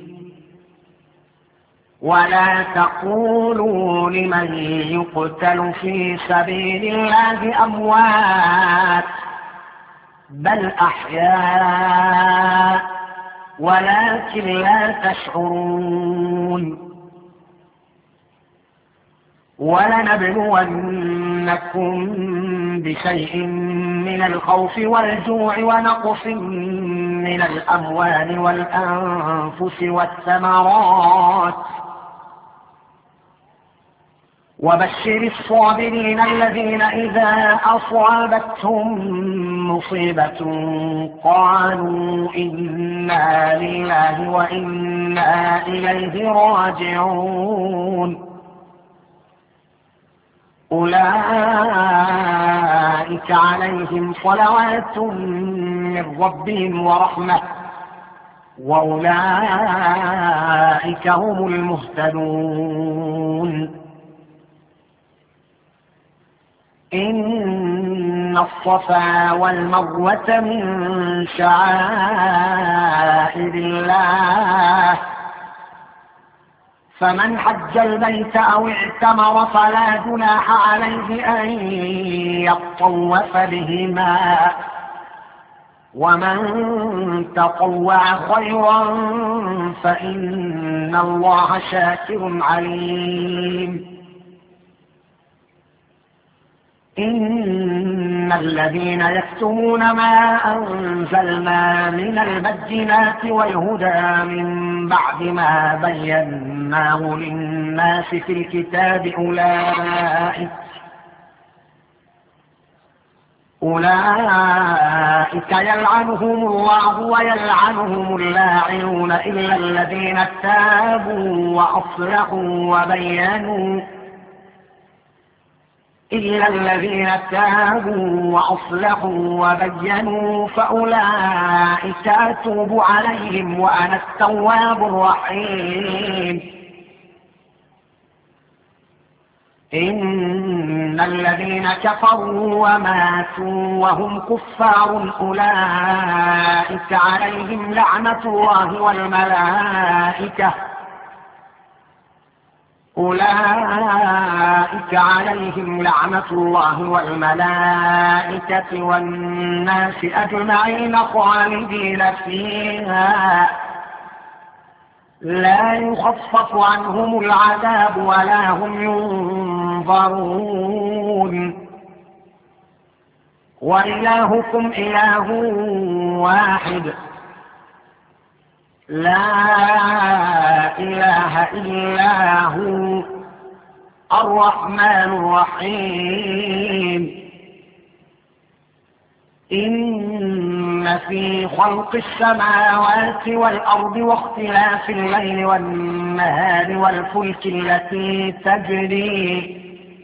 ولا تقولوا لمن يقتل في سبيل الله أموات بل أحياء ولكن لا تشعرون. ولنبلونكم بشيء من الخوف والجوع ونقص من الأموال والأنفس والثمرات وبشر الصابرين الذين إذا أصابتهم مصيبة قالوا إنا لله وإنا إليه راجعون. أولئك عليهم صلوات من ربهم ورحمة وأولئك هم المهتدون. إن الصفا والمروة من شعائر الله فمن حج البيت أو اعتمر فلا جناح عليه أن يطوف بهما ومن تطوع خيرا فإن الله شاكر عليم. إن الذين يكتمون ما أنزلنا من البينات والهدى من بعد ما بيناه للناس في الكتاب أولئك أولئك يلعنهم الله ويلعنهم اللاعنون إلا الذين تابوا وأصلحوا وبينوا إلا الذين تابوا وأصلحوا وبينوا فأولئك أتوب عليهم وأنا التواب الرحيم. إن الذين كفروا وماتوا وهم كفار أولئك عليهم لعنة الله والملائكة أولئك عليهم لعنة الله والملائكة والناس أجمعين خالدين فيها لا يخفف عنهم العذاب ولا هم ينظرون. وإلهكم إله واحد لا إله إلا هو الرحمن الرحيم. إن في خلق السماوات والأرض واختلاف الليل والنهار والفلك التي تجري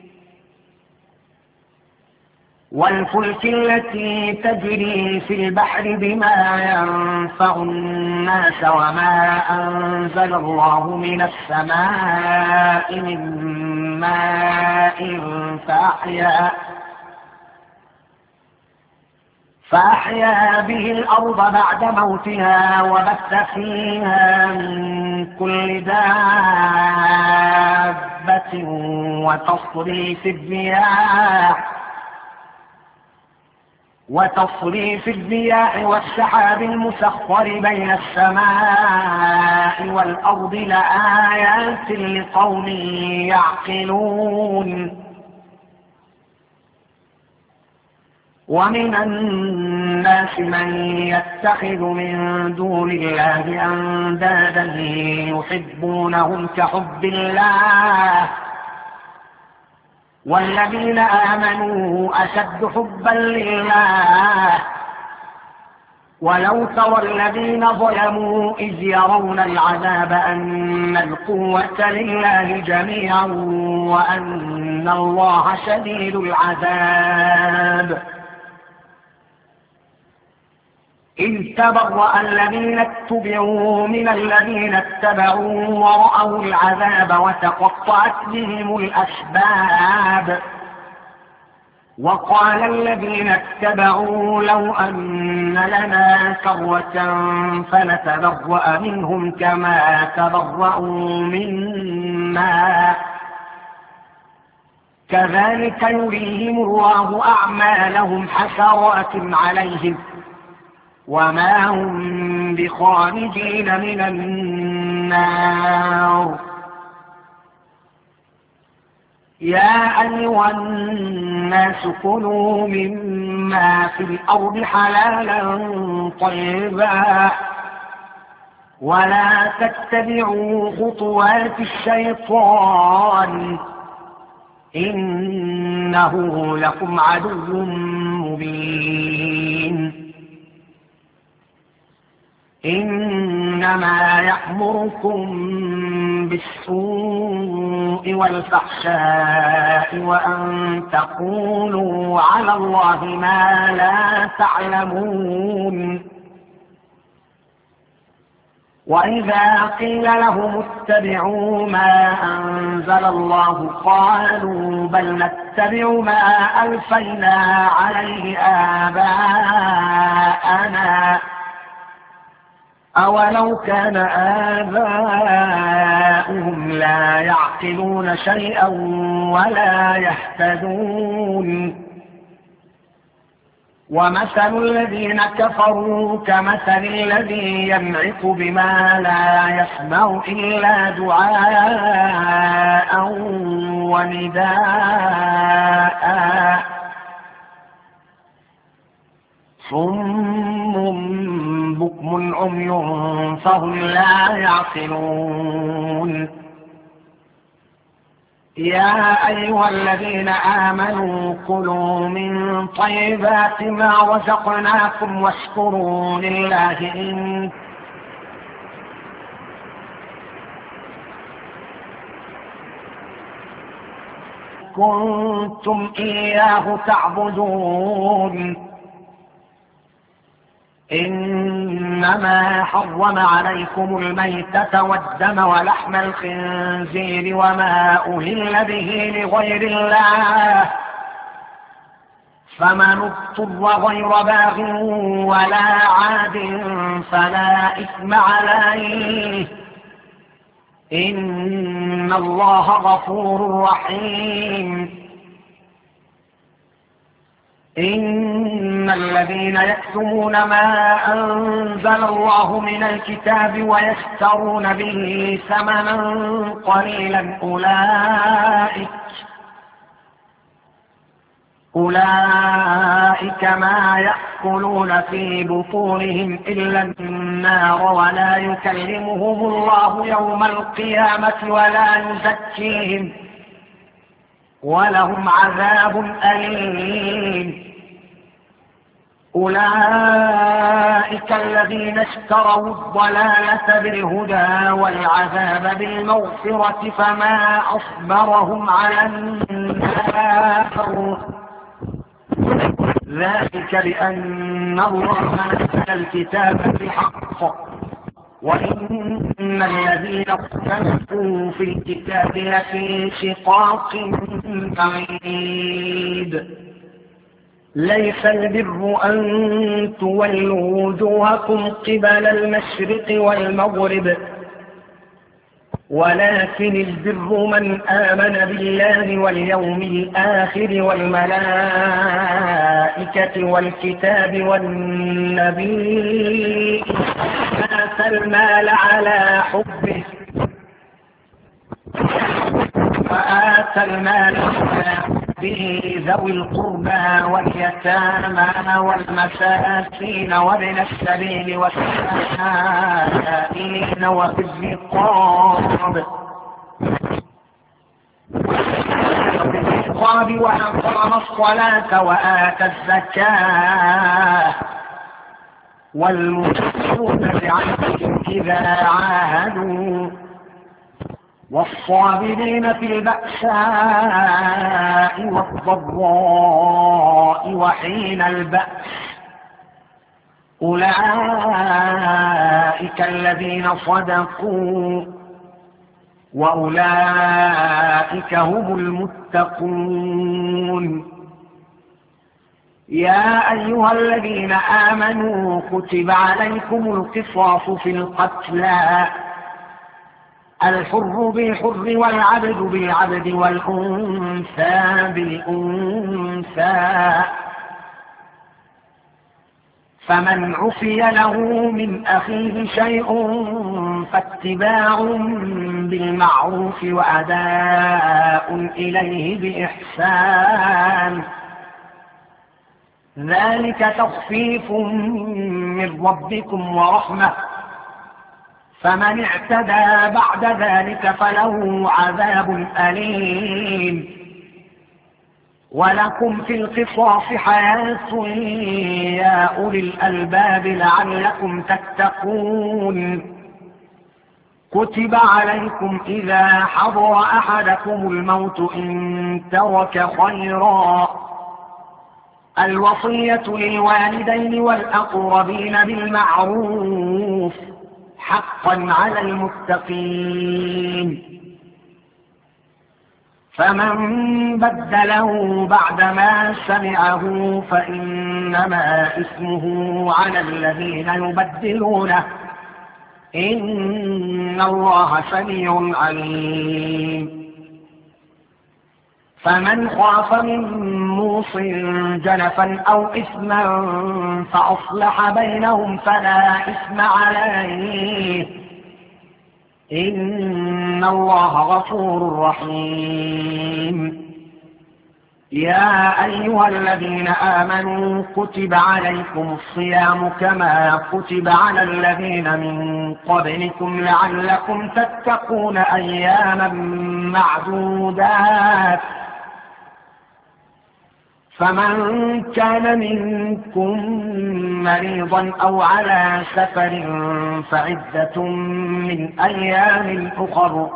والفلك التي تجري في البحر بما ينفع الناس وما أنزل الله من السماء من ماء فأحيا فأحيا به الأرض بعد موتها وبث فيها من كل دابة وتصريف الرياح وتصريف الرياح والسحاب المسخر بين السماء والأرض لآيات لقوم يعقلون. ومن الناس من يتخذ من دون الله أندادا يحبونهم كحب الله والذين آمنوا أشد حبا لله. ولو ترى الذين ظلموا إذ يرون العذاب أن القوة لله جميعا وأن الله شديد العذاب إذ تبرأ الذين اتبعوا من الذين اتبعوا ورأوا العذاب وتقطعت بهم الأسباب. وقال الذين اتبعوا لو أن لنا كرة فنتبرأ منهم كما تبرأوا منا كذلك يريهم الله أعمالهم حسرات عليهم وما هم بخارجين من النار. يا أيها الناس كلوا مما في الأرض حلالا طيبا ولا تتبعوا خطوات الشيطان إنه لكم عدو مبين. إنما يأمركم بالسوء والفحشاء وأن تقولوا على الله ما لا تعلمون. وإذا قيل لهم اتبعوا ما أنزل الله قالوا بل نتبع ما ألفينا عليه آباءنا أولو كان آباؤهم لا يعقلون شيئا ولا يهتدون ومثل الذين كفروا كمثل الذي ينعق بما لا يسمع إلا دعاء ونداء صم بكم عمي فهم لا يعقلون يا أيها الذين آمنوا كلوا من طيبات ما رزقناكم واشكروا لله إن كنتم إياه تعبدون إنما حرم عليكم الميتة والدم ولحم الخنزير وما أهل به لغير الله فمن اضطر غير باغ ولا عاد فلا إثم عليه إن الله غفور رحيم إن الذين يكتمون ما أنزل الله من الكتاب ويشترون به ثمنا قليلا أولئك أولئك ما يأكلون في بطونهم إلا النار ولا يكلمهم الله يوم القيامة ولا يزكيهم ولهم عذاب أليم أولئك الذين اشتروا الضلالة بالهدى والعذاب بالمغفرة فما أصبرهم على النار ذلك بأن الله نزل الكتاب بحق وإن الذين اختلفوا في الكتاب لفي شقاق بعيد ليس البر أن تولوا وجوهكم قبل المشرق والمغرب ولكن البر من آمن بالله واليوم الآخر والملائكة والكتاب والنبي آتى المال على حبه وآتى المال على حبه ذوي القربى واليتامى والمساكين وابن السبيل والسائلين وفي الرقاب الرقاب وأقام الصلاة وآتى الزكاة والموفون بعهدهم إذا عاهدوا والصابرين في البأساء والضراء وحين البأس أولئك الذين صدقوا وأولئك هم المتقون يا أيها الذين آمنوا كتب عليكم القصاص في القتلى الحر بالحر والعبد بالعبد والأنثى بالأنثى فمن عفي له من أخيه شيء فاتباع بالمعروف وأداء إليه بإحسان ذلك تخفيف من ربكم ورحمة فمن اعتدى بعد ذلك فله عذاب أليم ولكم في القصاص حياة يا أولي الألباب لعلكم تتقون كتب عليكم إذا حضر أحدكم الموت إن ترك خيرا الوصية للوالدين والأقربين بالمعروف حقا على المتقين. فمن بدله بعدما سمعه فإنما إثمه على الذين يبدلونه، إن الله سميع عليم. فمن خاف من موص جنفا أو إثما فأصلح بينهم فلا إثم عليه، إن الله غفور رحيم. يا أيها الذين آمنوا كتب عليكم الصيام كما كتب على الذين من قبلكم لعلكم تتقون أياما معدودات. فمن كان منكم مريضا أو على سفر فعدة من أيام أخر،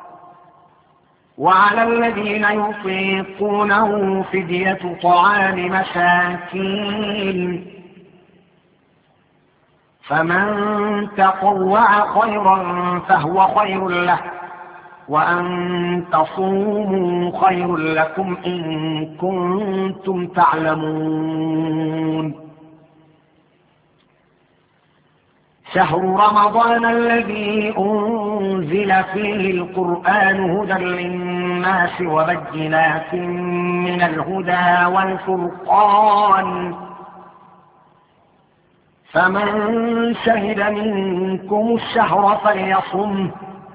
وعلى الذين يطيقونه فدية طعام مساكين، فمن تطوع خيرا فهو خير له، وأن تصوموا خير لكم إن كنتم تعلمون. شهر رمضان الذي أنزل فيه القرآن هدى للناس وبينات من الهدى والفرقان، فمن شهد منكم الشهر فليصمه،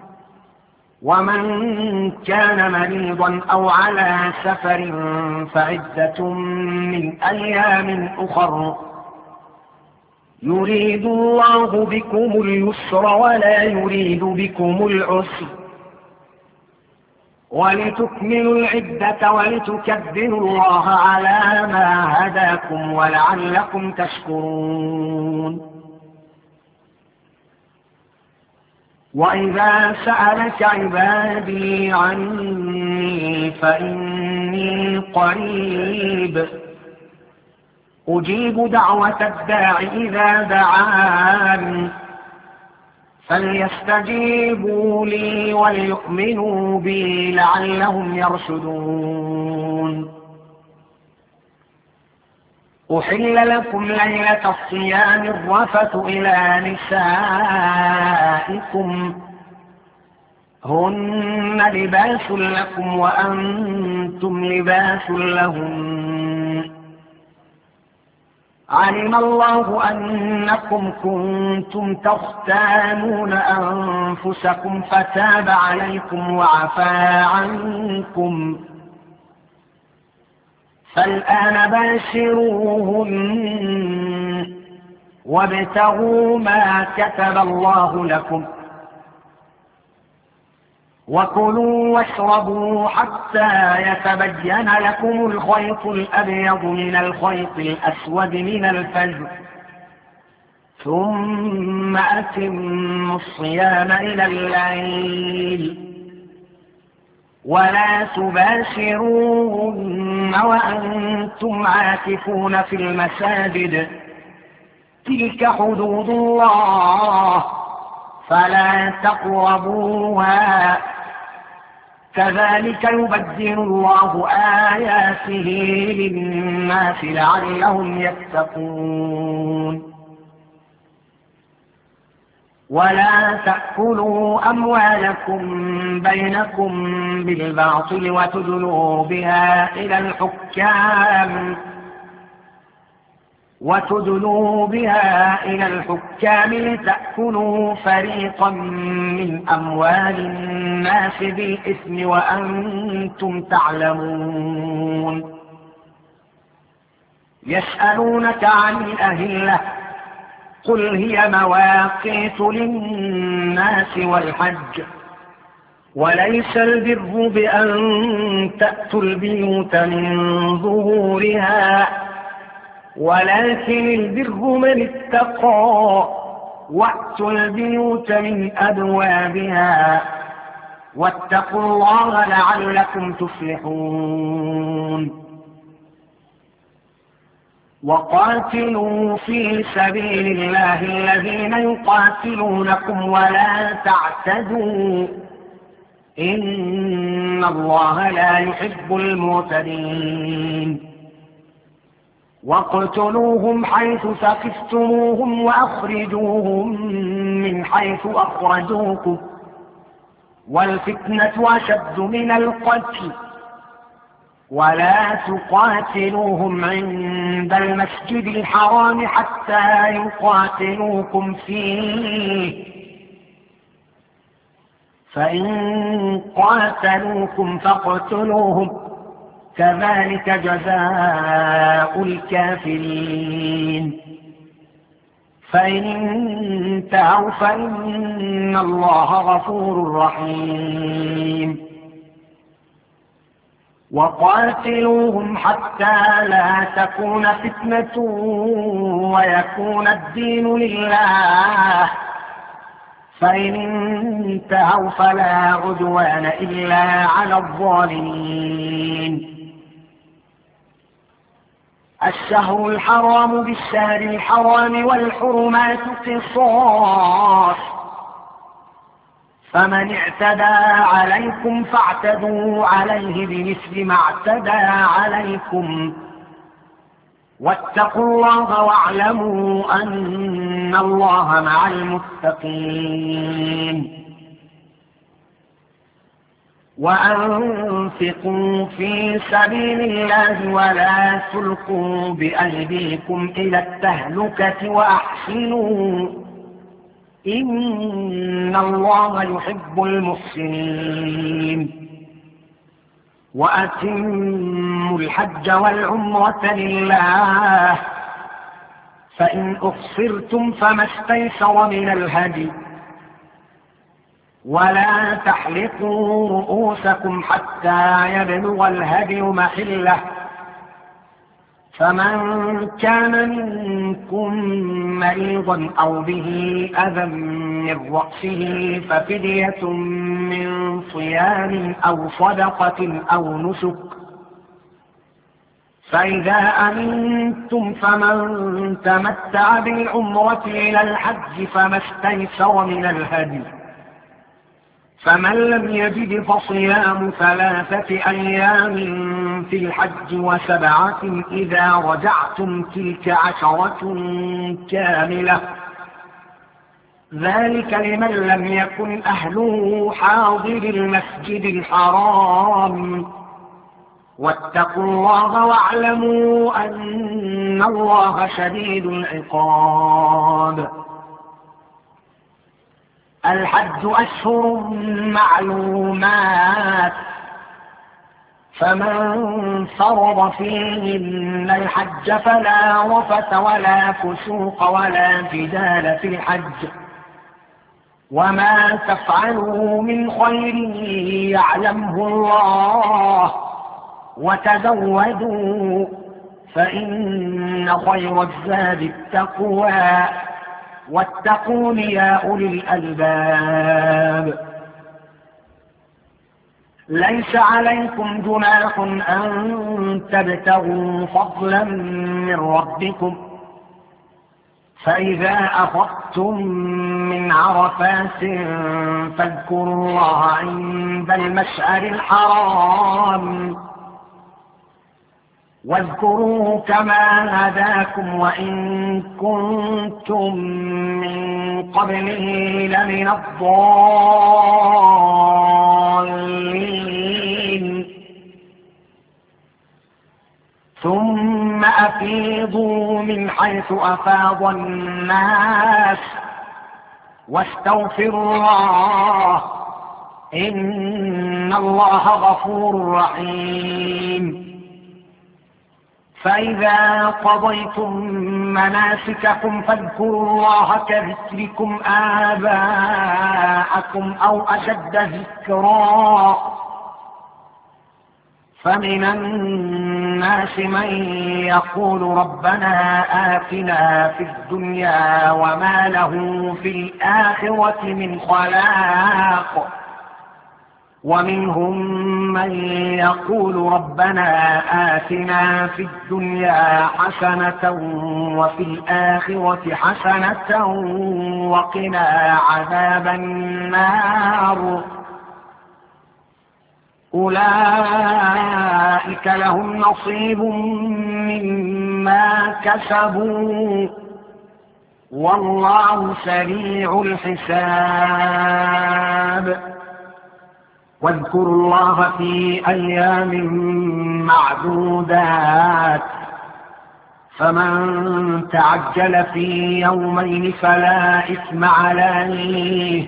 ومن كان مريضا أو على سفر فعدة من أيام أخر، يريد الله بكم اليسر ولا يريد بكم العسر، ولتكملوا العدة ولتكبروا الله على ما هداكم ولعلكم تشكرون. وإذا سألك عبادي عني فإني قريب أجيب دعوة الداع إذا دعان، فليستجيبوا لي وليؤمنوا بي لعلهم يرشدون. أحل لكم ليلة الصيام الرفث إلى نسائكم هن لباس لكم وأنتم لباس لهم، علم الله أنكم كنتم تختانون أنفسكم فتاب عليكم وعفى عنكم، فالآن باشروهن وابتغوا ما كتب الله لكم، وكلوا واشربوا حتى يتبين لكم الخيط الأبيض من الخيط الأسود من الفجر، ثم أتموا الصيام إلى الليل، ولا تباشروهن وأنتم عاكفون في المساجد، تلك حدود الله فلا تقربوها، كذلك يبين الله آياته للناس لعلهم يتقون. ولا تأكلوا أموالكم بينكم بالباطل وتدلوا بها إلى الحكام وتدلوا بها إلى الحكام لتأكلوا فريقا من أموال الناس بالإثم وأنتم تعلمون. يسألونك عن الأهلة قل هي مواقيت للناس والحج، وليس البر بأن تأتوا البيوت من ظهورها، ولكن البر من اتقى، وأتوا البيوت من أبوابها، واتقوا الله لعلكم تفلحون. وقاتلوا في سبيل الله الذين يقاتلونكم ولا تعتدوا إن الله لا يحب المعتدين واقتلوهم حيث ثقفتموهم وأخرجوهم من حيث أخرجوكم والفتنة أشد من القتل ولا تقاتلوهم عند المسجد الحرام حتى يقاتلوكم فيه فإن قاتلوكم فاقتلوهم كذلك جزاء الكافرين فإن انتهوا فإن الله غفور رحيم وقاتلوهم حتى لا تكون فتنة ويكون الدين لله فإن انتهوا فلا عدوان إلا على الظالمين الشهر الحرام بالشهر الحرام والحرمات قصاص فمن اعتدى عليكم فاعتدوا عليه بمثل ما اعتدى عليكم واتقوا الله واعلموا أن الله مع المتقين وأنفقوا في سبيل الله ولا تلقوا بأيديكم إلى التهلكة وأحسنوا إن الله يحب المحسنين وأتموا الحج والعمرة لله فإن أحصرتم فما استيسر من الهدي ولا تحلقوا رؤوسكم حتى يبلغ الهدي محله فمن كان منكم مريضا أو به أذى من رأسه ففدية من صيام أو صدقة أو نسك فإذا أمنتم فمن تمتع بالعمرة إلى الحج فما استيسر من الهدي فمن لم يجد فصيام ثلاثة أيام في الحج وسبعة إذا رجعتم تلك عشرة كاملة ذلك لمن لم يكن أهله حاضر المسجد الحرام واتقوا الله واعلموا أن الله شديد العقاب الحج أشهر معلومات فمن فرض فيهن الحج فلا رفث ولا فسوق ولا جدال في الحج وما تفعلوا من خير يعلمه الله وتزودوا فإن خير الزاد التقوى واتقون يا أولي الألباب ليس عليكم جناح أن تبتغوا فضلا من ربكم فإذا أفضتم من عرفات فاذكروا الله عند المشعر الحرام واذكروه كما هداكم وإن كنتم من قبله لمن الضالين ثم أفيضوا من حيث أفاض الناس واستغفروا الله إن الله غفور رحيم فإذا قضيتم مناسككم فاذكروا الله كذكركم آباءكم أو أشد ذكرا فمن الناس من يقول ربنا آتنا في الدنيا وما له في الآخرة من خلاق ومنهم من يقول ربنا آتنا في الدنيا حسنة وفي الآخرة حسنة وقنا عذاب النار أولئك لهم نصيب مما كسبوا والله سريع الحساب. واذكروا الله في أيام معدودات فمن تعجل في يومين فلا إثم عليه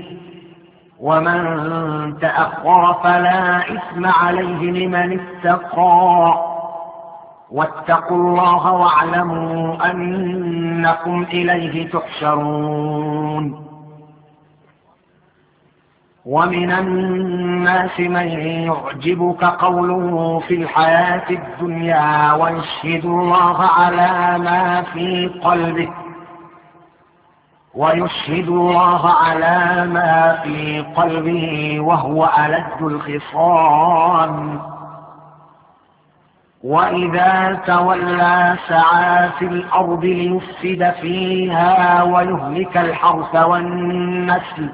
ومن تأخر فلا إثم عليه لمن اتقى واتقوا الله واعلموا أنكم إليه تحشرون. ومن الناس من يعجبك قوله في الحياة الدنيا ويشهد الله على ما في قلبه ويشهد الله على ما في قلبه وهو ألد الخصام وإذا تولى سعى في الأرض ليفسد فيها ويهلك الحرث والنسل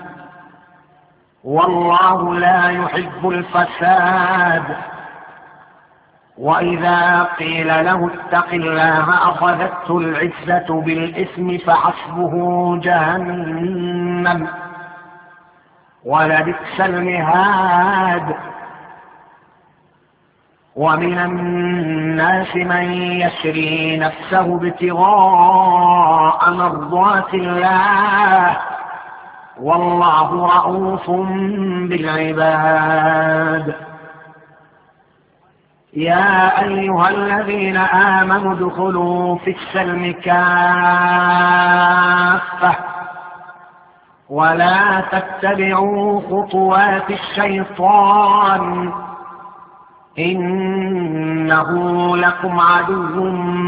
والله لا يحب الفساد. وإذا قيل له اتق الله أخذته العزة بالإثم فحسبه جهنم ولبئس المهاد. ومن الناس من يشري نفسه ابتغاء مرضات الله والله رؤوف بالعباد. يا أيها الذين آمنوا ادخلوا في السلم كافة ولا تتبعوا خطوات الشيطان إنه لكم عدو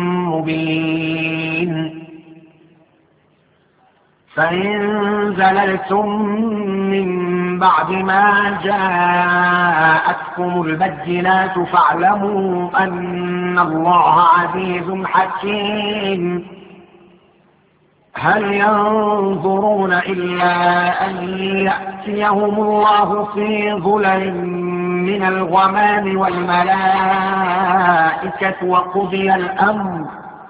مبين. فإن زللتم من بعد ما جاءتكم البينات فاعلموا أن الله عزيز حكيم. هل ينظرون إلا أن يأتيهم الله في ظلل من الغمام والملائكة وقضي الأمر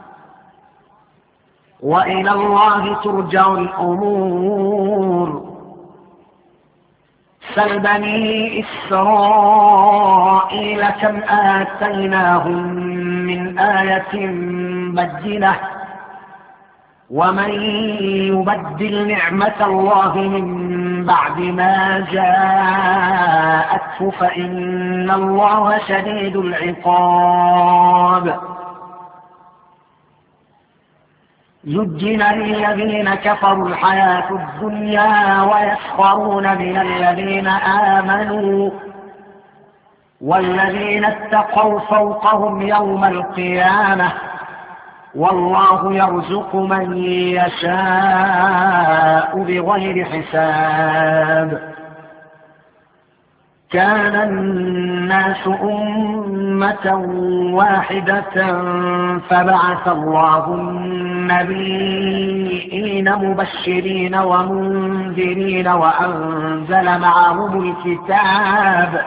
وإلى الله ترجع الأمور. سل بني إسرائيل كم آتيناهم من آية بينة ومن يبدل نعمة الله من بعد ما جاءته فإن الله شديد العقاب. زجن للذين كفروا الحياة الدنيا ويسخرون من الذين آمنوا والذين اتقوا فوقهم يوم القيامة والله يرزق من يشاء بغير حساب. كان الناس أمة واحدة فبعث الله النبيين مبشرين ومنذرين وأنزل معهم الكتاب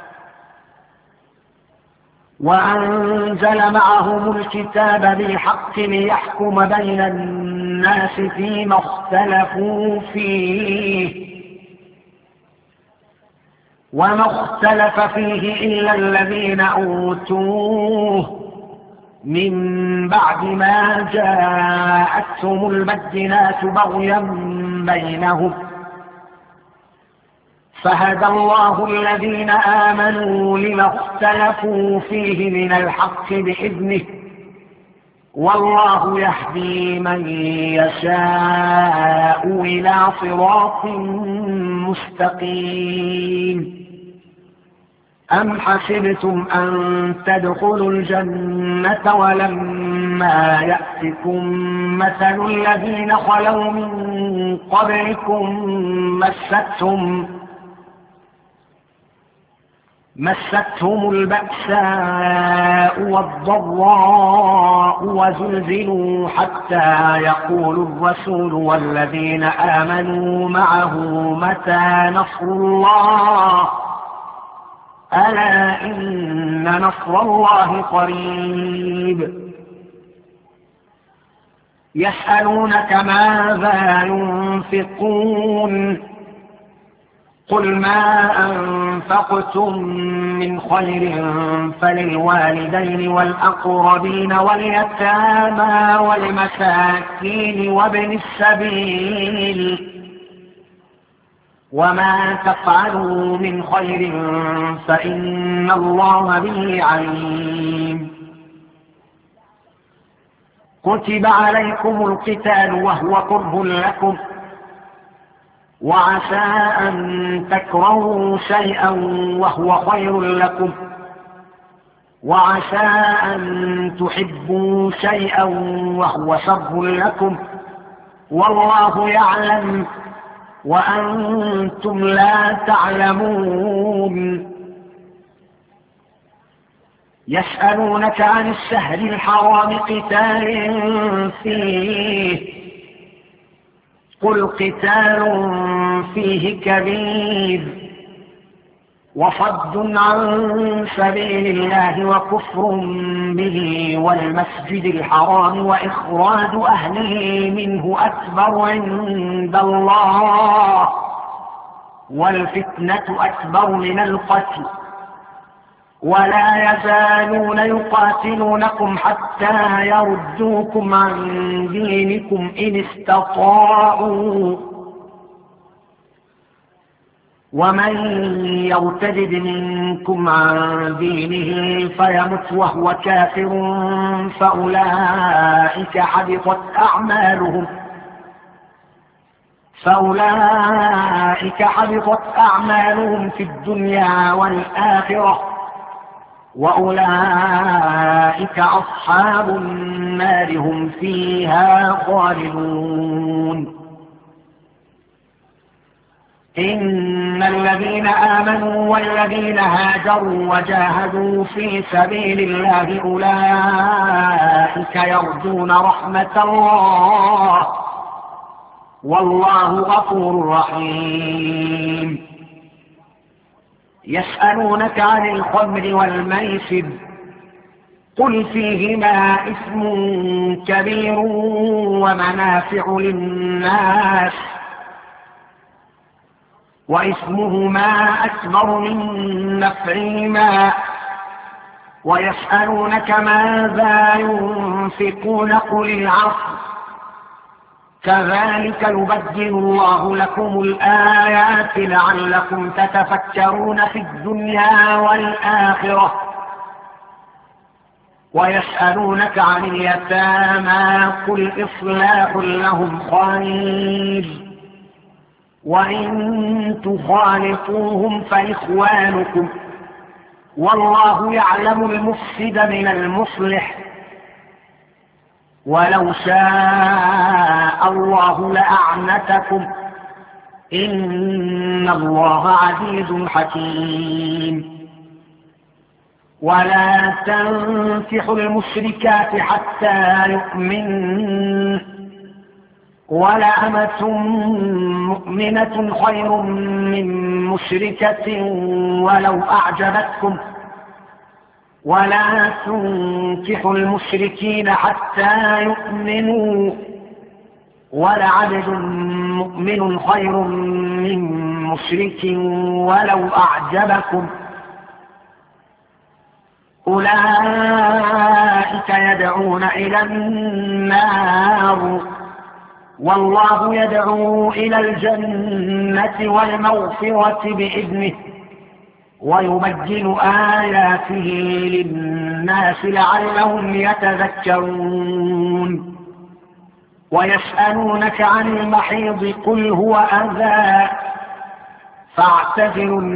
وأنزل معهم الكتاب بالحق ليحكم بين الناس فيما اختلفوا فيه وما اختلف فيه إلا الذين أوتوه من بعد ما جاءتهم البينات بغيا بينهم فهدى الله الذين آمنوا لما اختلفوا فيه من الحق بإذنه والله يهدي من يشاء إلى صراط مستقيم. أم حسبتم أن تدخلوا الجنة ولما يأتكم مثل الذين خلوا من قبلكم مستهم مستهم البأساء والضراء وزلزلوا حتى يقول الرسول والذين آمنوا معه متى نصر الله ألا إن نصر الله قريب يسألونك ماذا ينفقون قل ما أنفقتم من خير فللوالدين والأقربين واليتامى والمساكين وابن السبيل وما تفعلوا من خير فإن الله به عليم كتب عليكم القتال وهو كره لكم وعسى أن تكرهوا شيئا وهو خير لكم وعسى أن تحبوا شيئا وهو شر لكم والله يعلم وأنتم لا تعلمون يسألونك عن الشهر الحرام قتال فيه قل قتال فيه كبير وصد عن سبيل الله وكفر به والمسجد الحرام وإخراج أهله منه أكبر عند الله والفتنة أكبر من القتل ولا يزالون يقاتلونكم حتى يردوكم عن دينكم إن استطاعوا ومن يرتد منكم عن دينه فيمت وهو كافر فأولئك حبطت أعمالهم فأولئك حبطت أعمالهم في الدنيا والآخرة وأولئك أصحاب النار هم فيها خالدون إن الذين آمنوا والذين هاجروا وجاهدوا في سبيل الله أولئك يرجون رحمة الله والله غفور رحيم يسألونك عن الخمر والميسر قل فيهما إثم كبير ومنافع للناس وإثمهما أكبر من نفعهما ويسألونك ماذا ينفقون قل العفو كذلك يبين الله لكم الآيات لعلكم تتفكرون في الدنيا والآخرة ويسألونك عن اليتامى قل إصلاح لهم خير وإن تخالطوهم فإخوانكم والله يعلم المفسد من المصلح ولو شاء الله لأعنتكم إن الله عزيز حكيم ولا تنكحوا المشركات حتى يؤمنن ولأمة مؤمنة خير من مشركة ولو أعجبتكم ولا تنكحوا المشركين حتى يؤمنوا ولعبد مؤمن خير من مشرك ولو أعجبكم أولئك يدعون إلى النار والله يدعو إلى الجنة والمغفرة بإذنه ويبين آياته للناس لعلهم يتذكرون ويسألونك عن المحيض قل هو أذى فاعتزلوا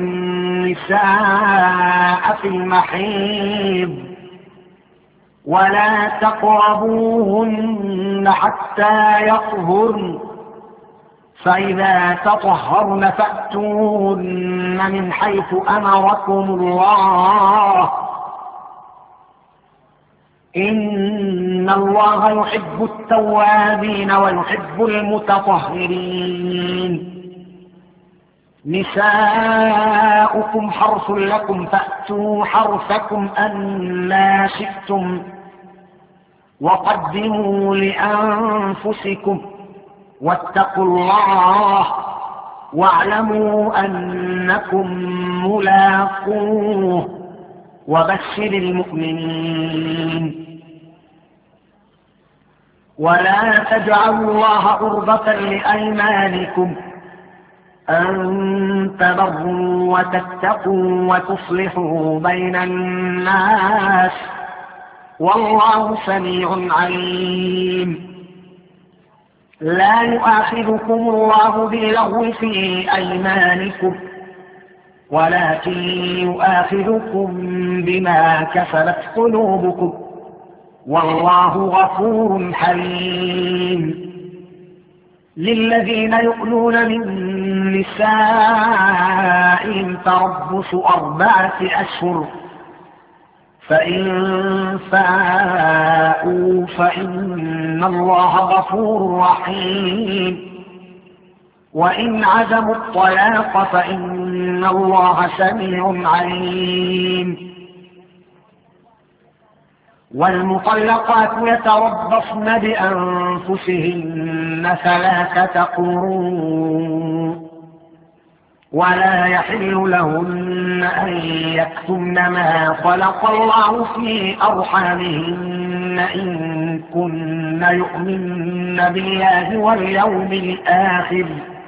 النساء في المحيض ولا تقربوهن حتى يطهرن فإذا تطهرن فأتون من حيث أمركم الله إن الله يحب التوابين ويحب المتطهرين. نساؤكم حرث لكم فأتوا حرثكم أنى شئتم وقدموا لأنفسكم واتقوا الله واعلموا أنكم ملاقوه وبشر المؤمنين. ولا تجعلوا الله عرضة لأيمانكم أن تبروا وتتقوا وتصلحوا بين الناس والله سميع عليم. لا يؤاخذكم الله باللغو في أيمانكم ولكن يؤاخذكم بما كسبت قلوبكم والله غفور حليم. للذين يؤلون من نسائهم تربص أربعة أشهر فإن فاءوا فإن الله غفور رحيم. وإن عزموا الطلاق فإن الله سميع عليم. والمطلقات يتربصن بأنفسهن ثلاثة قروء ولا يحل لهن أن يكتمن ما خلق الله في أرحامهن إن كن يؤمن بالله واليوم الآخر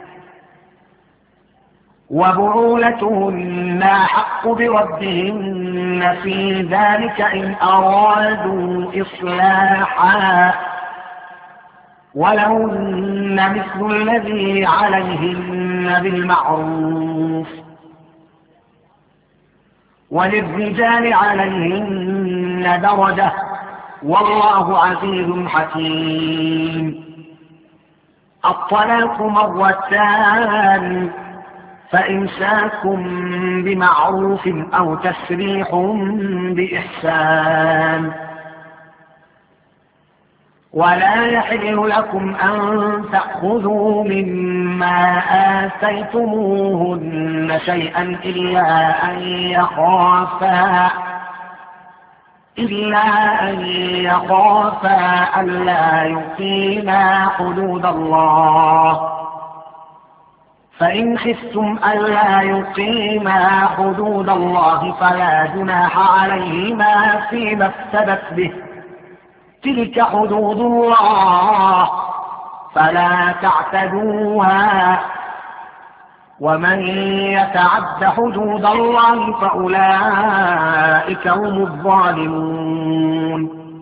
وبعولتهن أحق بردهن في ذلك إن أرادوا إصلاحا ولهن مثل الذي عليهن بالمعروف وللرجال عليهن درجة والله عزيز حكيم. الطلاق مرتان فإمساك بمعروف أو تسريح بإحسان. ولا يحل لكم أن تأخذوا مما آتيتموهن شيئا إلا أن يخافا إلا أن يخافا ألا يقيما حدود الله فإن خفتم ألا يقيما حدود الله فلا جناح عليهما فيما افتدت به تلك حدود الله فلا تعتدوها ومن يتعد حدود الله فأولئك هم الظالمون.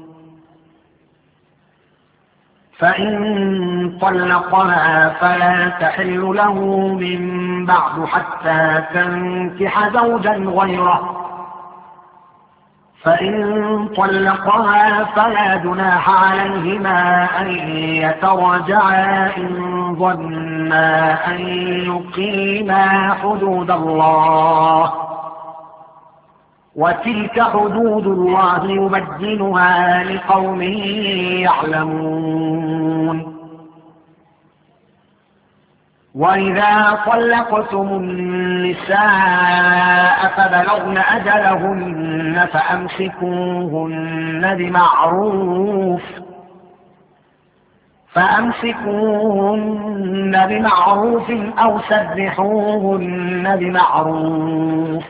فإن طلقها فلا تحل له من بعد حتى تنكح زوجا غيره فإن طلقها فلا جناح عليهما أن يتراجعا إن ظنا أن يقيما حدود الله وتلك حدود الله يبينها لقوم يعلمون. وإذا طلقتم النساء فبلغن أجلهن فأمسكوهن بمعروف فأمسكوهن بمعروف أو سرحوهن بمعروف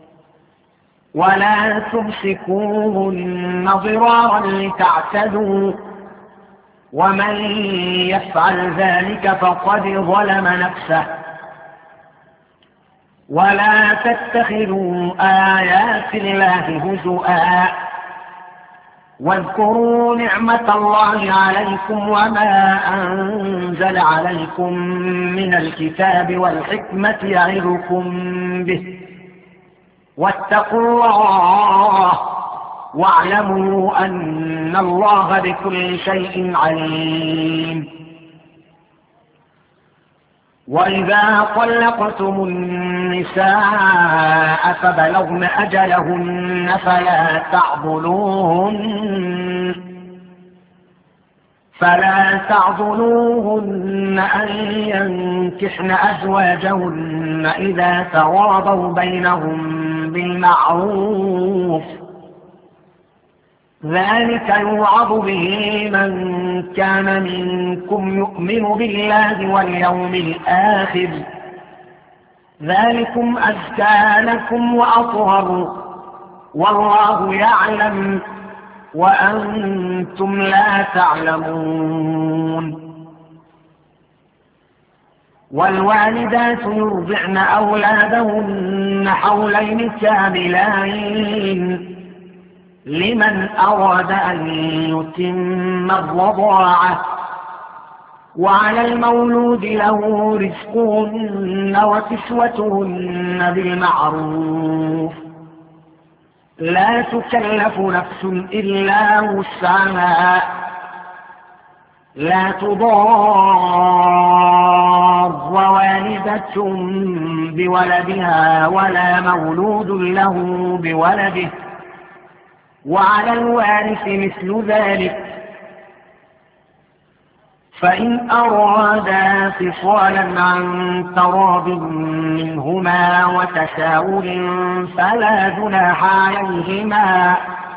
ولا تمسكوهن ضرارا لتعتدوا ومن يفعل ذلك فقد ظلم نفسه. ولا تتخذوا آيات الله هزؤا واذكروا نعمة الله عليكم وما أنزل عليكم من الكتاب والحكمة يعظكم به واتقوا الله واعلموا أن الله بكل شيء عليم. وإذا طلقتم النساء فبلغن أجلهن فلا تعضلوهن فلا تعضلوهن أن ينكحن أزواجهن إذا تراضوا بينهم بالمعروف، ذلك يوعظ به من كان منكم يؤمن بالله واليوم الآخر، ذلكم أزكى لكم وأطهر، والله يعلم وأنتم لا تعلمون. والوالدات يرضعن أولادهن حولين كاملين لمن أراد أن يتم الرضاعة، وعلى المولود له رزقهن وكسوتهن بالمعروف، لا تكلف نفس إلا وسعها، لا تضار والدة بولدها ولا مولود له بولده، وعلى الوارث مثل ذلك، فإن أرادا فصالا عن تراض منهما وتساؤل فلا جناح عليهما،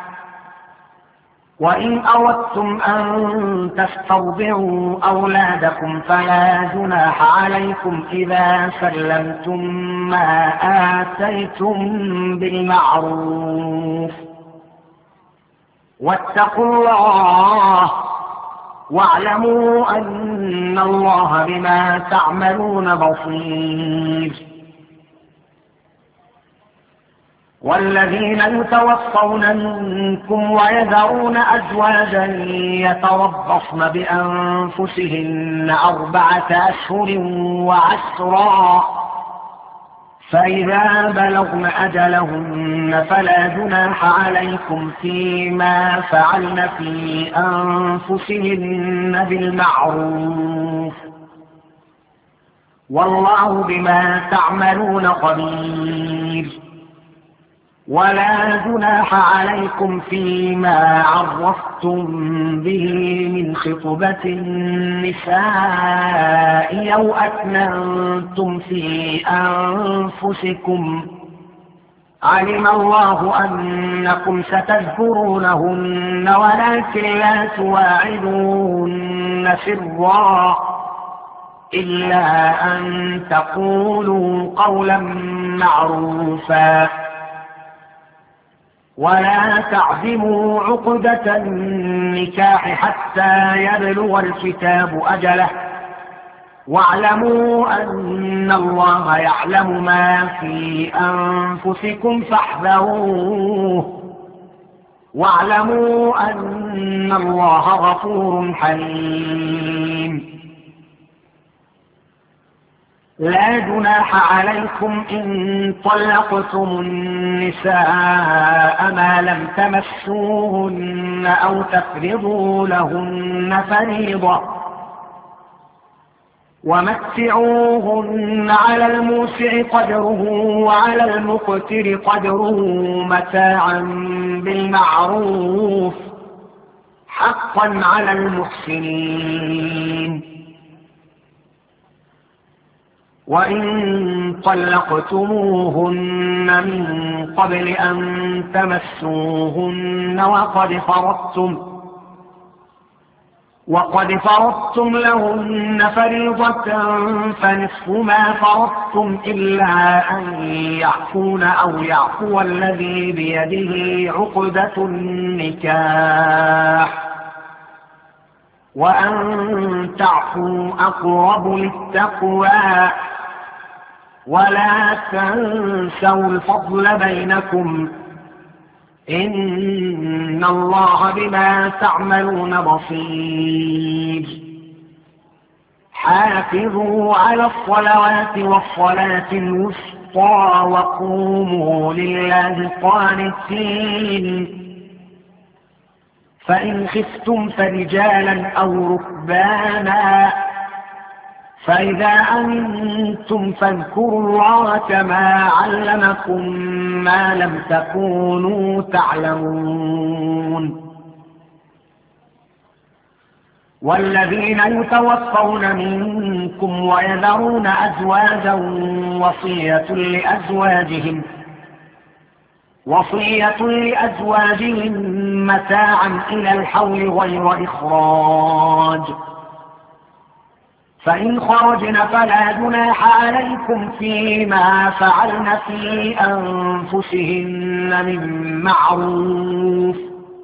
وإن أردتم أن تسترضعوا أولادكم فلا جناح عليكم إذا سلمتم ما آتيتم بالمعروف، واتقوا الله واعلموا أن الله بما تعملون بصير. والذين يتوفون منكم ويذرون أزواجا يتربصن بأنفسهن أربعة أشهر وعشرا، فإذا بلغن أجلهن فلا جناح عليكم فيما فعلن في أنفسهن بالمعروف، والله بما تعملون خبير. ولا جناح عليكم فيما عرفتم به من خطبة النساء أو أكننتم في أنفسكم، علم الله أنكم ستذكرونهن ولكن لا تواعدوهن سرا إلا أن تقولوا قولا معروفا، ولا تعزموا عقدة النكاح حتى يبلغ الكتاب أجله، واعلموا أن الله يعلم ما في أنفسكم فاحذروه، واعلموا أن الله غفور حليم. لا جناح عليكم إن طلقتم النساء ما لم تمسوهن أو تفرضوا لهن فريضة، ومتعوهن على الموسع قدره وعلى المقتر قدره متاعا بالمعروف، حقا على المحسنين. وإن طلقتموهن من قبل أن تمسوهن وقد فرضتم وقد فرضتم لهن فريضة فنصف ما فرضتم إلا أن يعفون أو يعفو الذي بيده عقدة النكاح، وأن تعفوا أقرب للتقوى، ولا تنسوا الفضل بينكم، إن الله بما تعملون بصير. حافظوا على الصلوات والصلاة الوسطى وقوموا لله قانتين، فإن خفتم فرجالا أو ركبانا فإذا أمنتم فاذكروا الله كما علمكم ما لم تكونوا تعلمون. والذين يتوفون منكم ويذرون أزواجا وصية لأزواجهم وصية لأزواجهم متاعا إلى الحول غير إخراج، فإن خرجن فلا جناح عليكم فيما فعلن في أنفسهن من معروف،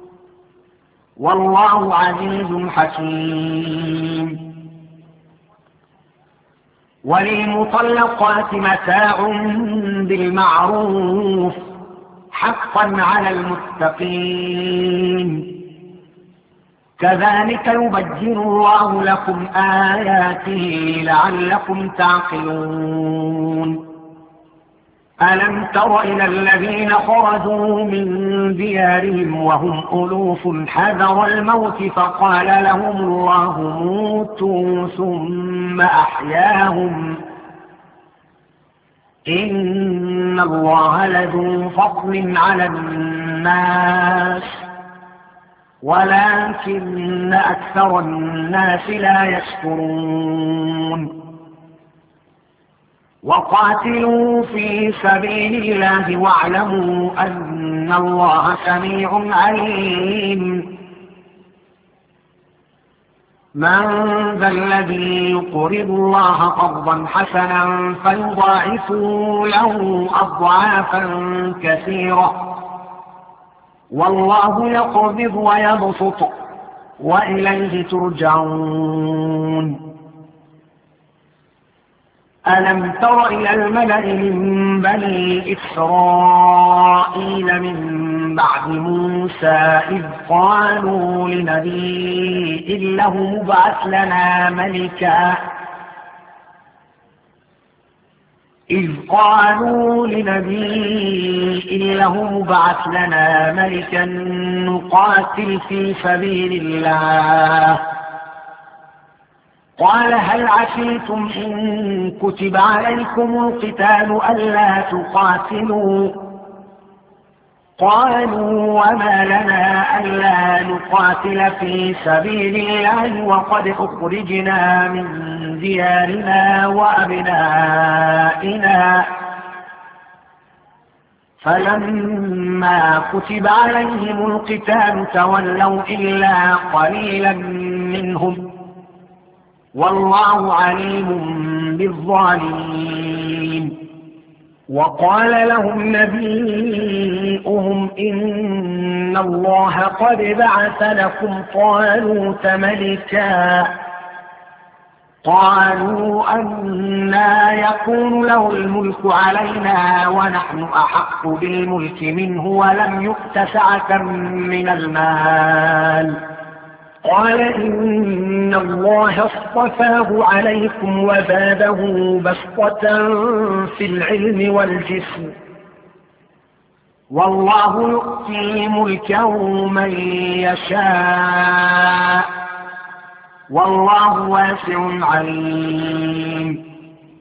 والله عزيز حكيم. وللمطلقات متاع بالمعروف حقا على المتقين، كذلك يبين الله لكم آياته لعلكم تعقلون. ألم تر إلى الذين خرجوا من ديارهم وهم ألوف حذر الموت فقال لهم الله موتوا ثم أحياهم، إن الله لذو فضل على الناس ولكن أكثر الناس لا يشكرون. وقاتلوا في سبيل الله واعلموا أن الله سميع عليم. من ذا الذي يقرض الله قرضا حسنا فيضاعف له أضعافا كثيرة، والله يقبض ويبسط وإليه ترجعون. ألم تر إلى الملأ من بني إسرائيل من بعد موسى إذ قالوا لنبي له مبعث لنا ملكا إذ قالوا لنبي له مبعث لنا ملكا نقاتل في سبيل الله، قال هل عسيتم إن كتب عليكم القتال ألا تقاتلوا؟ قالوا وما لنا ألا نقاتل في سبيل الله وقد أخرجنا من ديارنا وأبنائنا، فلما كتب عليهم القتال تولوا إلا قليلا منهم، والله عليم بالظالمين. وقال لهم نبيئهم إن الله قد بعث لكم طالوت ملكا، قالوا أنى يكون له الملك علينا ونحن أحق بالملك منه ولم يؤت سعة من المال، قال إن الله اصطفاه عليكم وزاده بسطة في العلم والجسم، والله يؤتي ملكه من يشاء والله واسع عليم.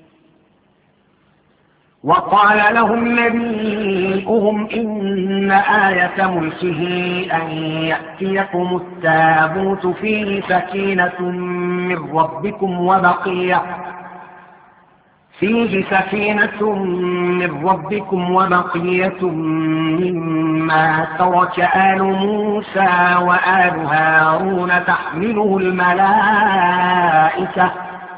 وقال لهم نبيئهم إن آية ملكه أن يأتيكم التابوت فيه سكينة من ربكم وبقية فيه سكينة من ربكم وبقية مما ترك آل موسى وآل هارون تحمله الملائكة،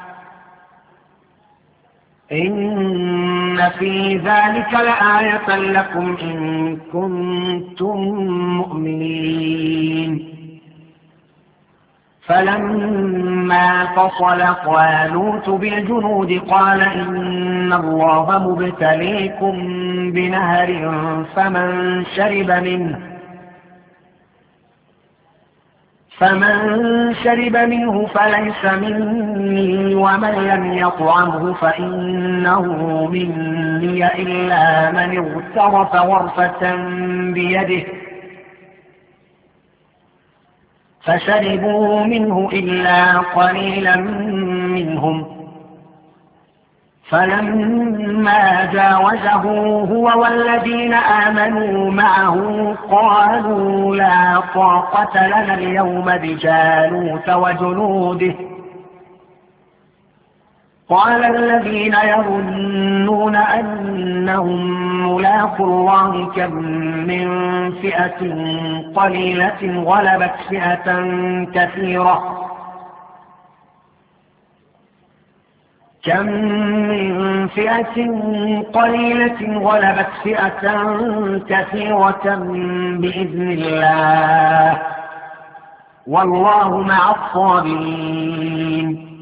إن في ذلك لآية لكم إن كنتم مؤمنين. فلما فصل طالوت بالجنود قال إن الله مبتليكم بنهر فمن شرب منه فمن شرب منه فليس مني ومن لم يطعمه فإنه مني إلا من اغترف غرفة بيده، فشربوا منه إلا قليلا منهم فلما جاوزه هو والذين آمنوا معه قالوا لا طاقة لنا اليوم بجالوت وجنوده قال الذين يظنون أنهم ملاقو الله كم من فئة قليلة غلبت فئة كثيرة كم من فئة قليلة غلبت فئة كثيرة بإذن الله والله مع الصابرين.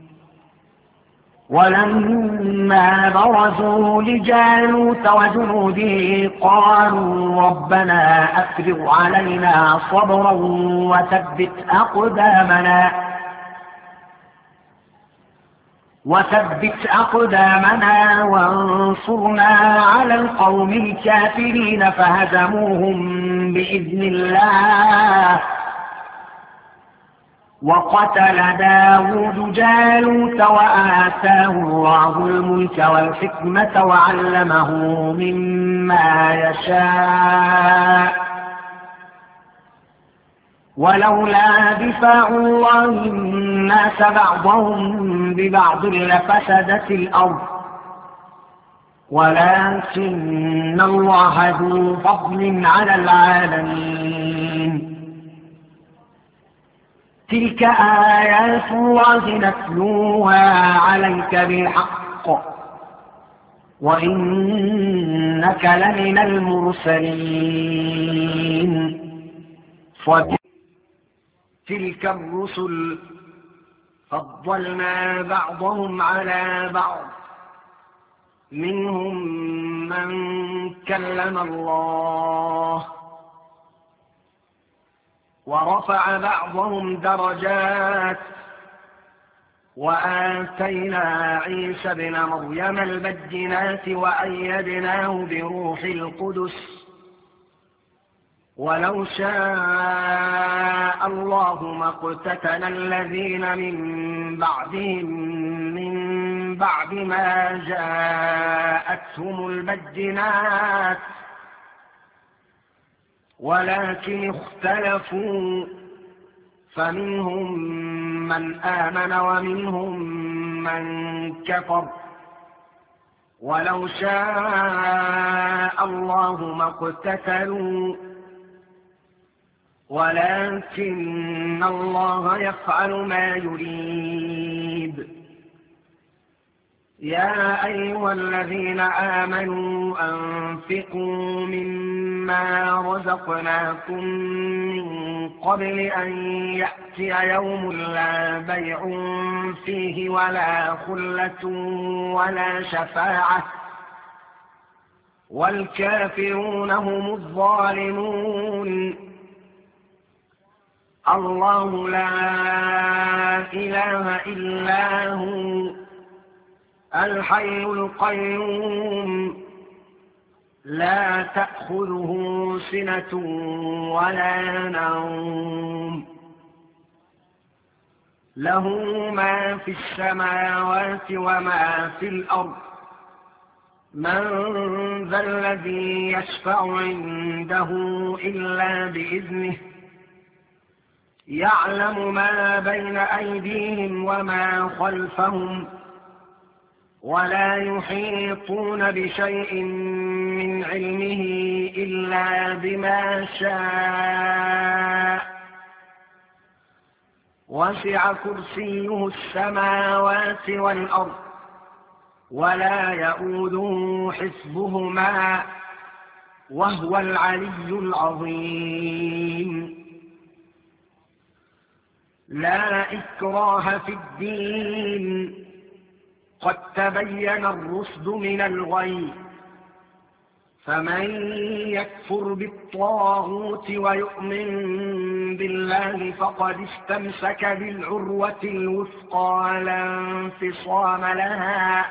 ولما برزوا لجالوت وجنوده قالوا ربنا أفرغ علينا صبرا وثبت أقدامنا وثبت أقدامنا وانصرنا على القوم الكافرين فهزموهم بإذن الله. وقتل داود جالوت وآتاه الله الملك والحكمة وعلمه مما يشاء ولولا دفاع الله الناس بعضهم ببعض لفسدت الأرض ولكن الله ذو فضل على العالمين. تلك آيات الله نتلوها عليك بالحق وإنك لمن المرسلين. تلك الرسل فضلنا بعضهم على بعض منهم من كلم الله ورفع بعضهم درجات وآتينا عيسى ابن مريم البينات وأيدناه بروح القدس ولو شاء الله ما اقتتل الذين من بعدهم من بعد ما جاءتهم البينات ولكن اختلفوا فمنهم من آمن ومنهم من كفر ولو شاء الله ما اقتتلوا ولكن الله يفعل ما يريد. يا أيها الذين آمنوا أنفقوا مما رزقناكم من قبل أن يأتي يوم لا بيع فيه ولا خلة ولا شفاعة والكافرون هم الظالمون. الله لا إله إلا هو الحي القيوم لا تأخذه سنة ولا نوم له ما في السماوات وما في الأرض من ذا الذي يشفع عنده إلا بإذنه يعلم ما بين أيديهم وما خلفهم ولا يحيطون بشيء من علمه إلا بما شاء وسع كرسيه السماوات والأرض ولا يؤوده حفظهما وهو العلي العظيم. لا إكراه في الدين قد تبين الرشد من الغي فمن يكفر بالطاغوت ويؤمن بالله فقد استمسك بالعروة الوثقى لا انفصام لها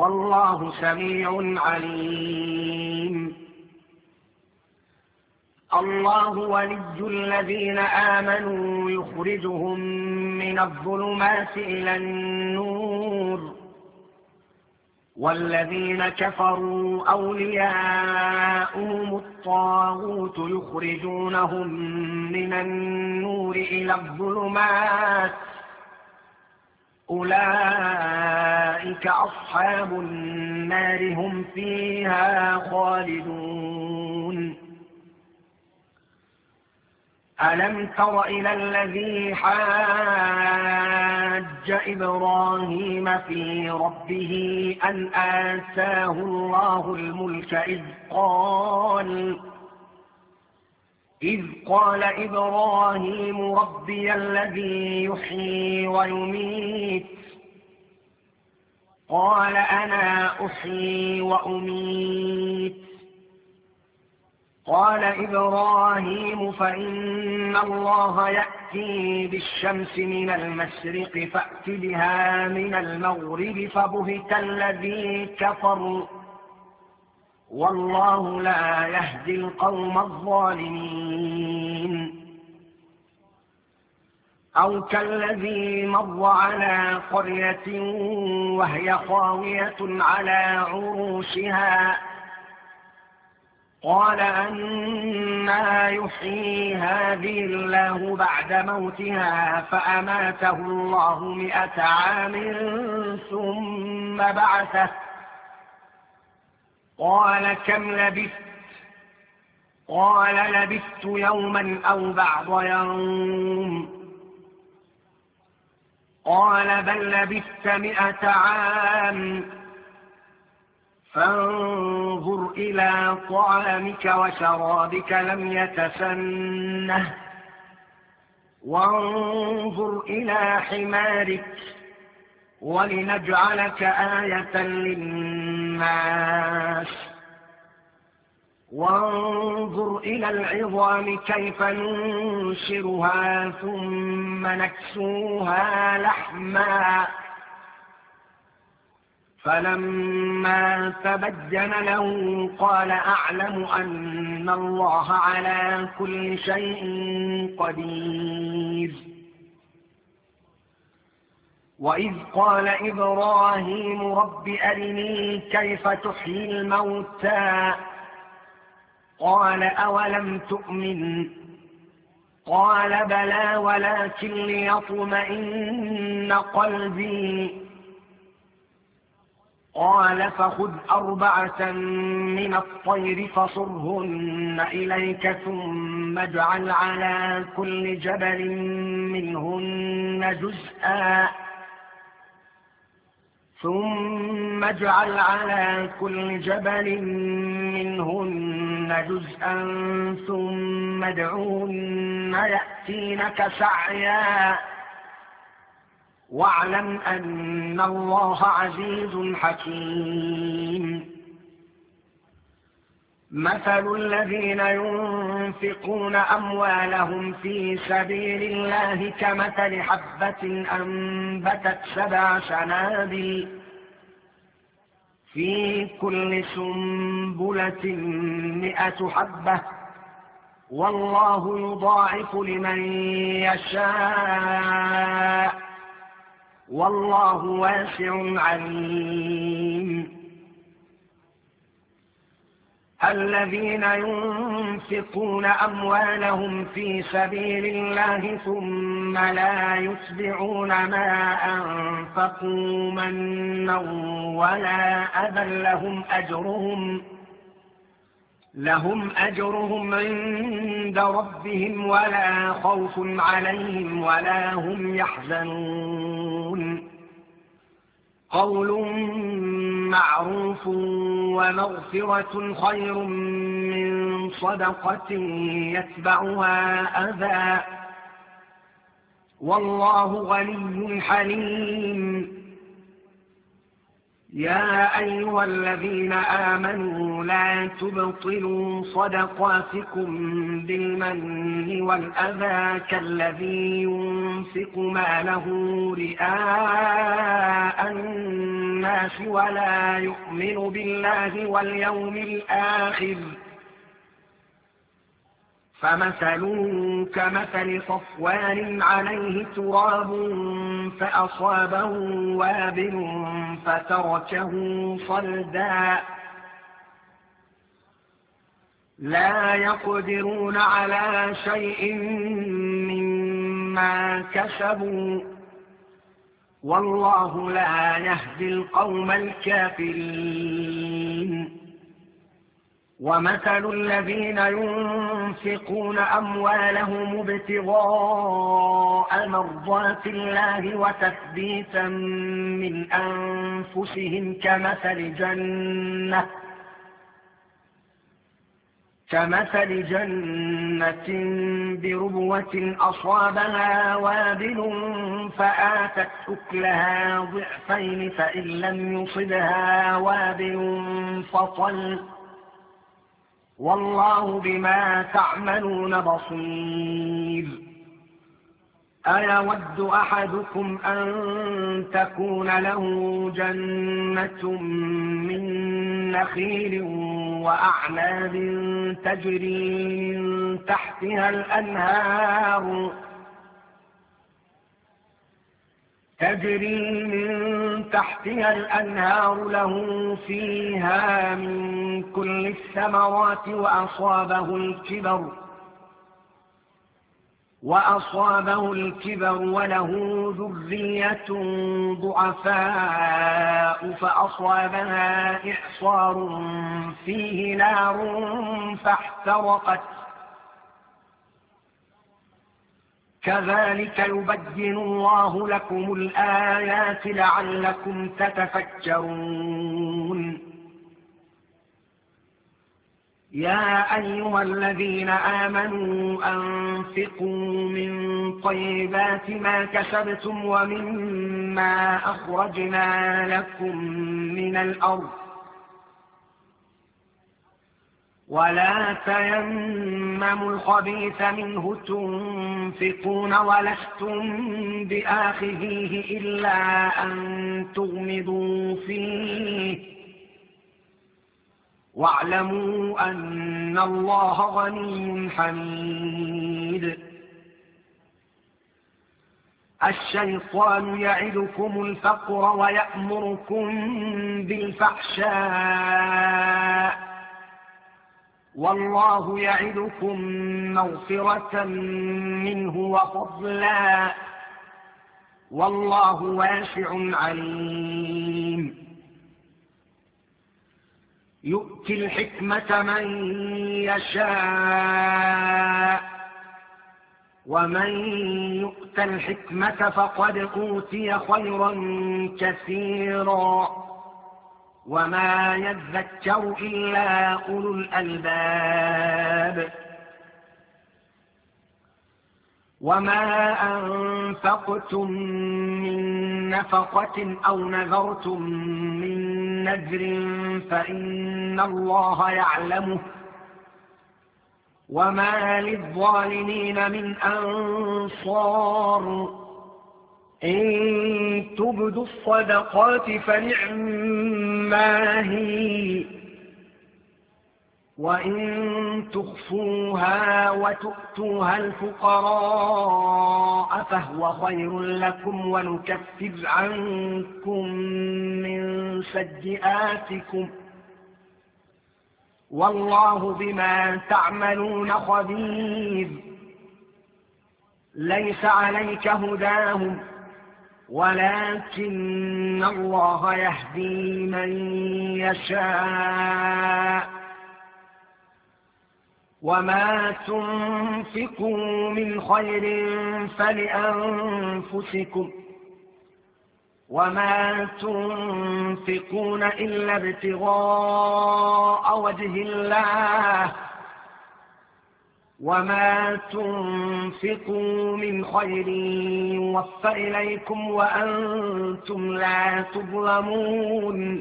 والله سميع عليم. الله ولي الذين آمنوا يخرجهم من الظلمات إلى النور والذين كفروا أولياؤهم الطاغوت يخرجونهم من النور إلى الظلمات أولئك أصحاب النار هم فيها خالدون ألم تر إلى الذي حاج إبراهيم في ربه أن آتاه الله الملك إذ قال إذ قال إبراهيم ربي الذي يحيي ويميت قال أنا أحيي وأميت قال إبراهيم فإن الله يأتي بالشمس من المشرق فأت بها من المغرب فبهت الذي كفر والله لا يهدي القوم الظالمين أو كالذي مر على قرية وهي خاوية على عروشها قال أنى يحيي هذه الله بعد موتها فأماته الله مئة عام ثم بعثه قال كم لبثت قال لبثت يوما أو بعض يوم قال بل لبثت مئة عام فانظر إلى طعامك وشرابك لم يتسنه وانظر إلى حمارك ولنجعلك آية للناس وانظر إلى العظام كيف ننشرها ثم نكسوها لحما فلما تبين له قال أعلم أن الله على كل شيء قدير وإذ قال إبراهيم رب أرني كيف تحيي الموتى قال أولم تؤمن قال بلى ولكن ليطمئن قلبي قال فخذ أربعة من الطير فصرهن إليك ثم اجعل على كل جبل منهن جزءا ثم اجعل على كل جبل منهن جزءا ثم ادعوهن يأتينك سعيا واعلم أن الله عزيز حكيم مثل الذين ينفقون أموالهم في سبيل الله كمثل حبة أنبتت سبع سنابل في كل سنبلة مئة حبة والله يضاعف لمن يشاء والله واسع عليم الذين ينفقون أموالهم في سبيل الله ثم لا يتبعون ما أنفقوا منا ولا أذى لهم أجرهم لهم أجرهم عند ربهم ولا خوف عليهم ولا هم يحزنون قول معروف ومغفرة خير من صدقة يتبعها أذى والله غني حليم يا أيها الذين آمنوا لا تبطلوا صدقاتكم بالمن والأذى كالذي ينفق ماله رئاء الناس ولا يؤمن بالله واليوم الآخر فمثلوا كمثل صفوان عليه تراب فأصابه وابل فتركه صلدا لا يقدرون على شيء مما كسبوا والله لا يهدي القوم الكافرين ومثل الذين ينفقون أموالهم ابتغاء مرضات الله وتثبيتا من أنفسهم كمثل جنة كمثل جنة بربوة أصابها وابل فآتت أكلها ضعفين فإن لم يصبها وابل فطل والله بما تعملون بصير أيود أحدكم أن تكون له جنة من نخيل وأعناب تجري من تحتها الأنهار تجري من تحتها الأنهار له فيها من كل الثمرات وأصابه الكبر وأصابه الكبر وله ذرية ضعفاء فأصابها إعصار فيه نار فاحترقت كذلك يبين الله لكم الآيات لعلكم تتفكرون يا أيها الذين آمنوا أنفقوا من طيبات ما كسبتم ومما أخرجنا لكم من الأرض ولا تيمموا الخبيث منه تنفقون ولستم بآخذيه إلا أن تغمضوا فيه واعلموا أن الله غني حميد الشيطان يعدكم الفقر ويأمركم بالفحشاء والله يعدكم مغفرة منه وفضلا والله واسع عليم يؤتي الحكمة من يشاء ومن يؤت الحكمة فقد أوتي خيرا كثيرا وما يذكر إلا أولو الألباب وما أنفقتم من نفقة أو نذرتم من نذر فإن الله يعلمه وما للظالمين من أنصار إن تبدوا الصدقات فنعما هي وإن تخفوها وتؤتوها الفقراء فهو خير لكم ونكفر عنكم من سيئاتكم والله بما تعملون خبير ليس عليك هداهم ولكن الله يهدي من يشاء وما تنفقوا من خير فلأنفسكم وما تنفقون إلا ابتغاء وجه الله وما تنفقوا من خير يوفى إليكم وأنتم لا تظلمون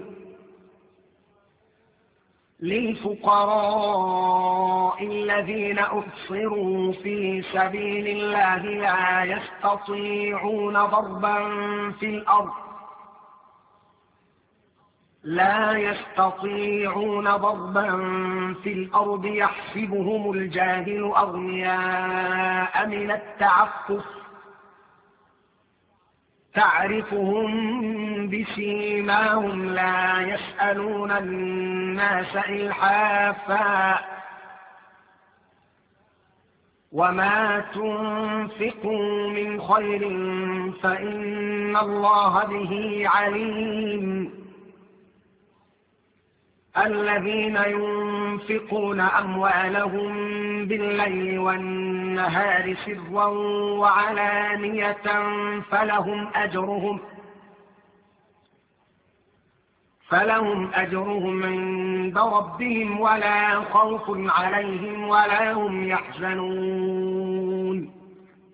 للفقراء الذين أحصروا في سبيل الله لا يستطيعون ضربا في الأرض لا يستطيعون ضربا في الأرض يحسبهم الجاهل أغنياء من التعفف تعرفهم بسيماهم لا يسألون الناس إلحافا وما تنفقوا من خير فإن الله به عليم الذين ينفقون أموالهم بالليل والنهار سرا وعلانية فلهم أجرهم فلهم أجرهم عند ربهم ولا خوف عليهم ولا هم يحزنون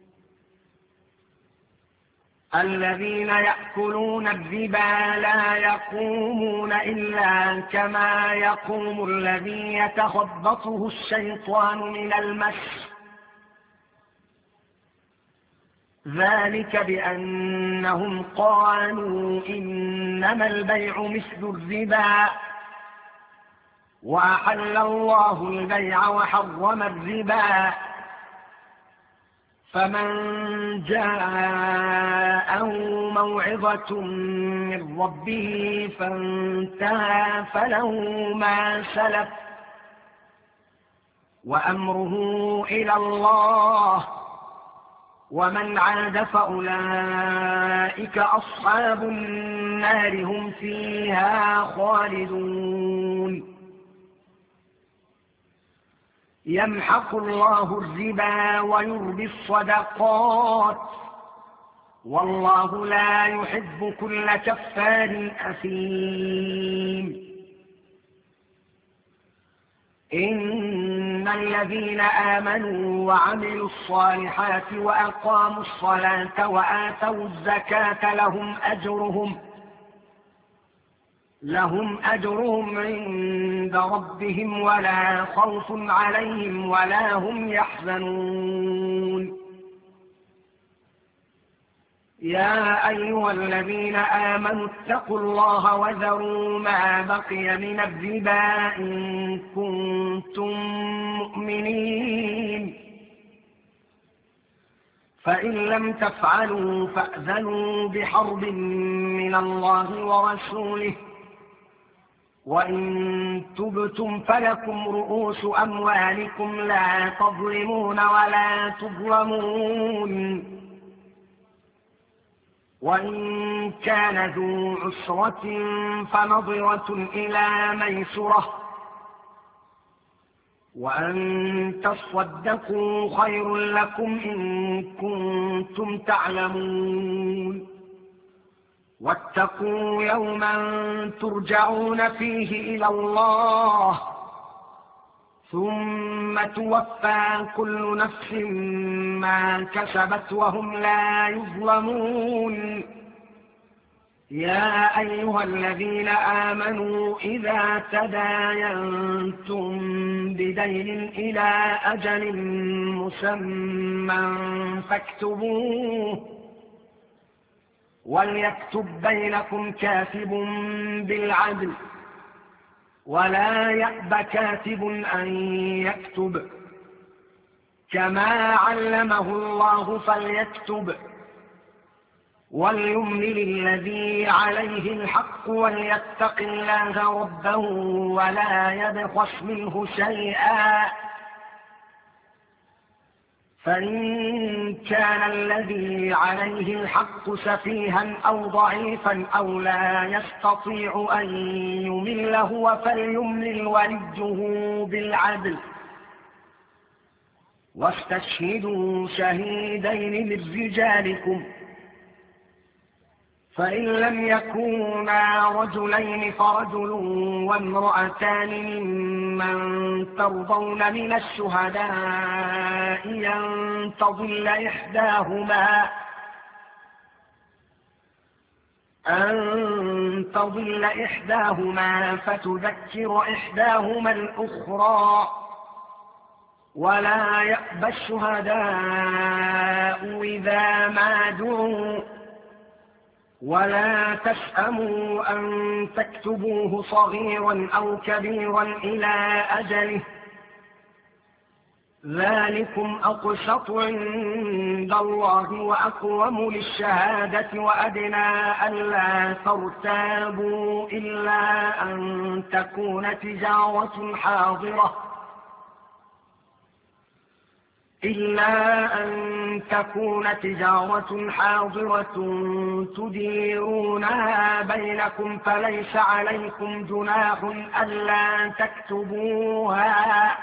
الذين يأكلون الربا لا يقومون إلا كما يقوم الذي يتخبطه الشيطان من المس ذلك بأنهم قالوا إنما البيع مثل الربا وأحل الله البيع وحرم الربا فمن جاءه موعظة من ربه فانتهى فله ما سلف وأمره إلى الله ومن عاد فأولئك أصحاب النار هم فيها خالدون يمحق الله الربا ويربي الصدقات والله لا يحب كل كفار أثيم إن الذين آمنوا وعملوا الصالحات وأقاموا الصلاة وآتوا الزكاة لهم أجرهم لهم أجرهم عند ربهم ولا خوف عليهم ولا هم يحزنون يا أيها الذين آمنوا اتقوا الله وذروا ما بقي من الربا إن كنتم مؤمنين فإن لم تفعلوا فأذنوا بحرب من الله ورسوله وإن تبتم فلكم رؤوس أموالكم لا تظلمون ولا تظلمون وإن كان ذو عسرة فنظرة إلى ميسرة وأن تصدقوا خير لكم إن كنتم تعلمون واتقوا يوما ترجعون فيه إلى الله ثم توفى كل نفس ما كسبت وهم لا يظلمون يا أيها الذين آمنوا إذا تداينتم بدين إلى أجل مسمى فاكتبوه وليكتب بينكم كاتب بالعدل ولا يأب كاتب أن يكتب كما علمه الله فليكتب وليملل الذي عليه الحق وليتق الله ربه ولا يبخس منه شيئا فإن كان الذي عليه الحق سفيها أو ضعيفا أو لا يستطيع أن يمل هو فليملل وليه بالعدل واستشهدوا شهيدين من رجالكم فإن لم يكونا رجلين فرجل وامرأتان ممن ترضون من الشهداء أن تضل إحداهما أن تضل إحداهما فتذكر إحداهما الأخرى ولا يأبى الشهداء إذا ما دعوا ولا تسأموا أن تكتبوه صغيرا أو كبيرا إلى أجله، ذلكم أقسط عند الله وأقوم للشهادة وأدنى ألا ترتابوا إلا أن تكون تجارة حاضرة إلا أن تكون تجارة حاضرة تديرونها بينكم فليس عليكم جناح ألا تكتبوها،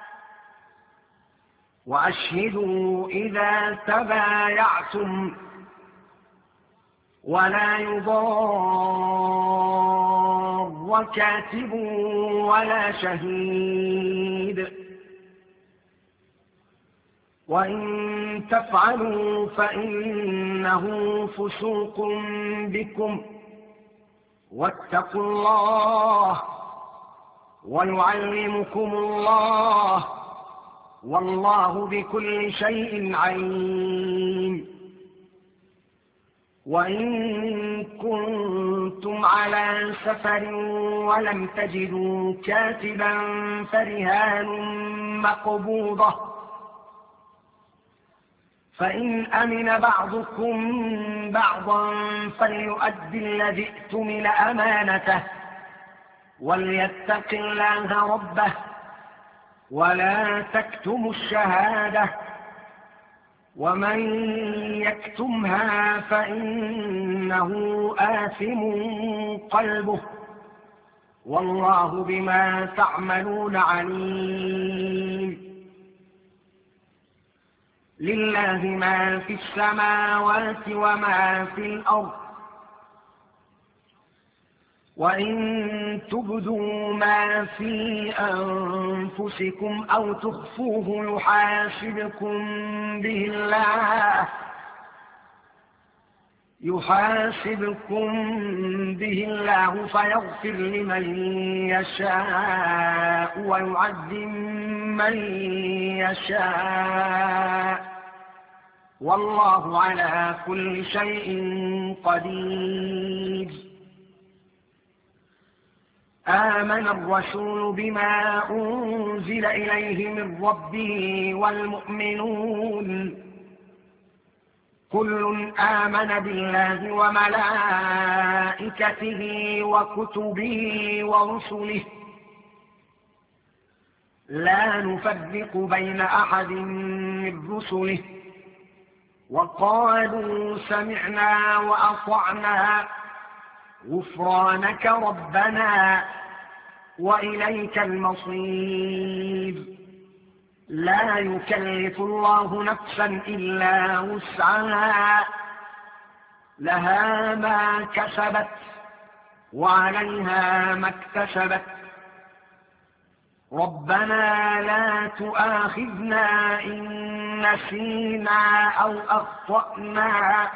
وأشهدوا إذا تبايعتم، ولا يضار كاتب ولا شهيد، وإن تفعلوا فإنه فسوق بكم، واتقوا الله ويعلمكم الله، والله بكل شيء عليم. وإن كنتم على سفر ولم تجدوا كاتبا فرهان مقبوضة، فإن أمن بعضكم بعضا فليؤدي الذي اؤتمن أمانته وليتق الله ربه ولا تكتموا الشهادة، ومن يكتمها فإنه آثم قلبه، والله بما تعملون عليم. لله ما في السماوات وما في الأرض، وإن تبدوا ما في أنفسكم أو تخفوه يحاسبكم به الله يحاسبكم به الله فيغفر لمن يشاء ويعذب من يشاء، والله على كل شيء قدير. آمن الرسول بما أنزل إليه من ربه والمؤمنون كل آمن بالله وملائكته وكتبه ورسله لا نفرق بين أحد من رسله، وقالوا سمعنا وأطعنا غفرانك ربنا وإليك المصير. لا يكلف الله نفسا إلا وسعها، لها ما كسبت وعليها ما اكتسبت، ربنا لا تؤاخذنا إن نسينا أو أخطأنا،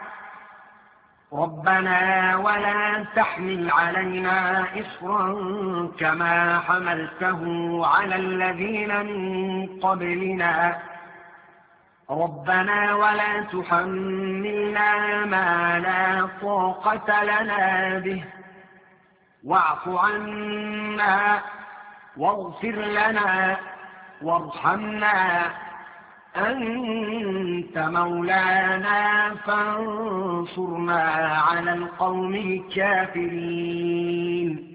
ربنا ولا تحمل علينا إصرا كما حملته على الذين من قبلنا، ربنا ولا تحملنا ما لا طاقة لنا به، واعف عنا واغفر لنا وارحمنا أنت مولانا فانصرنا على القوم الكافرين.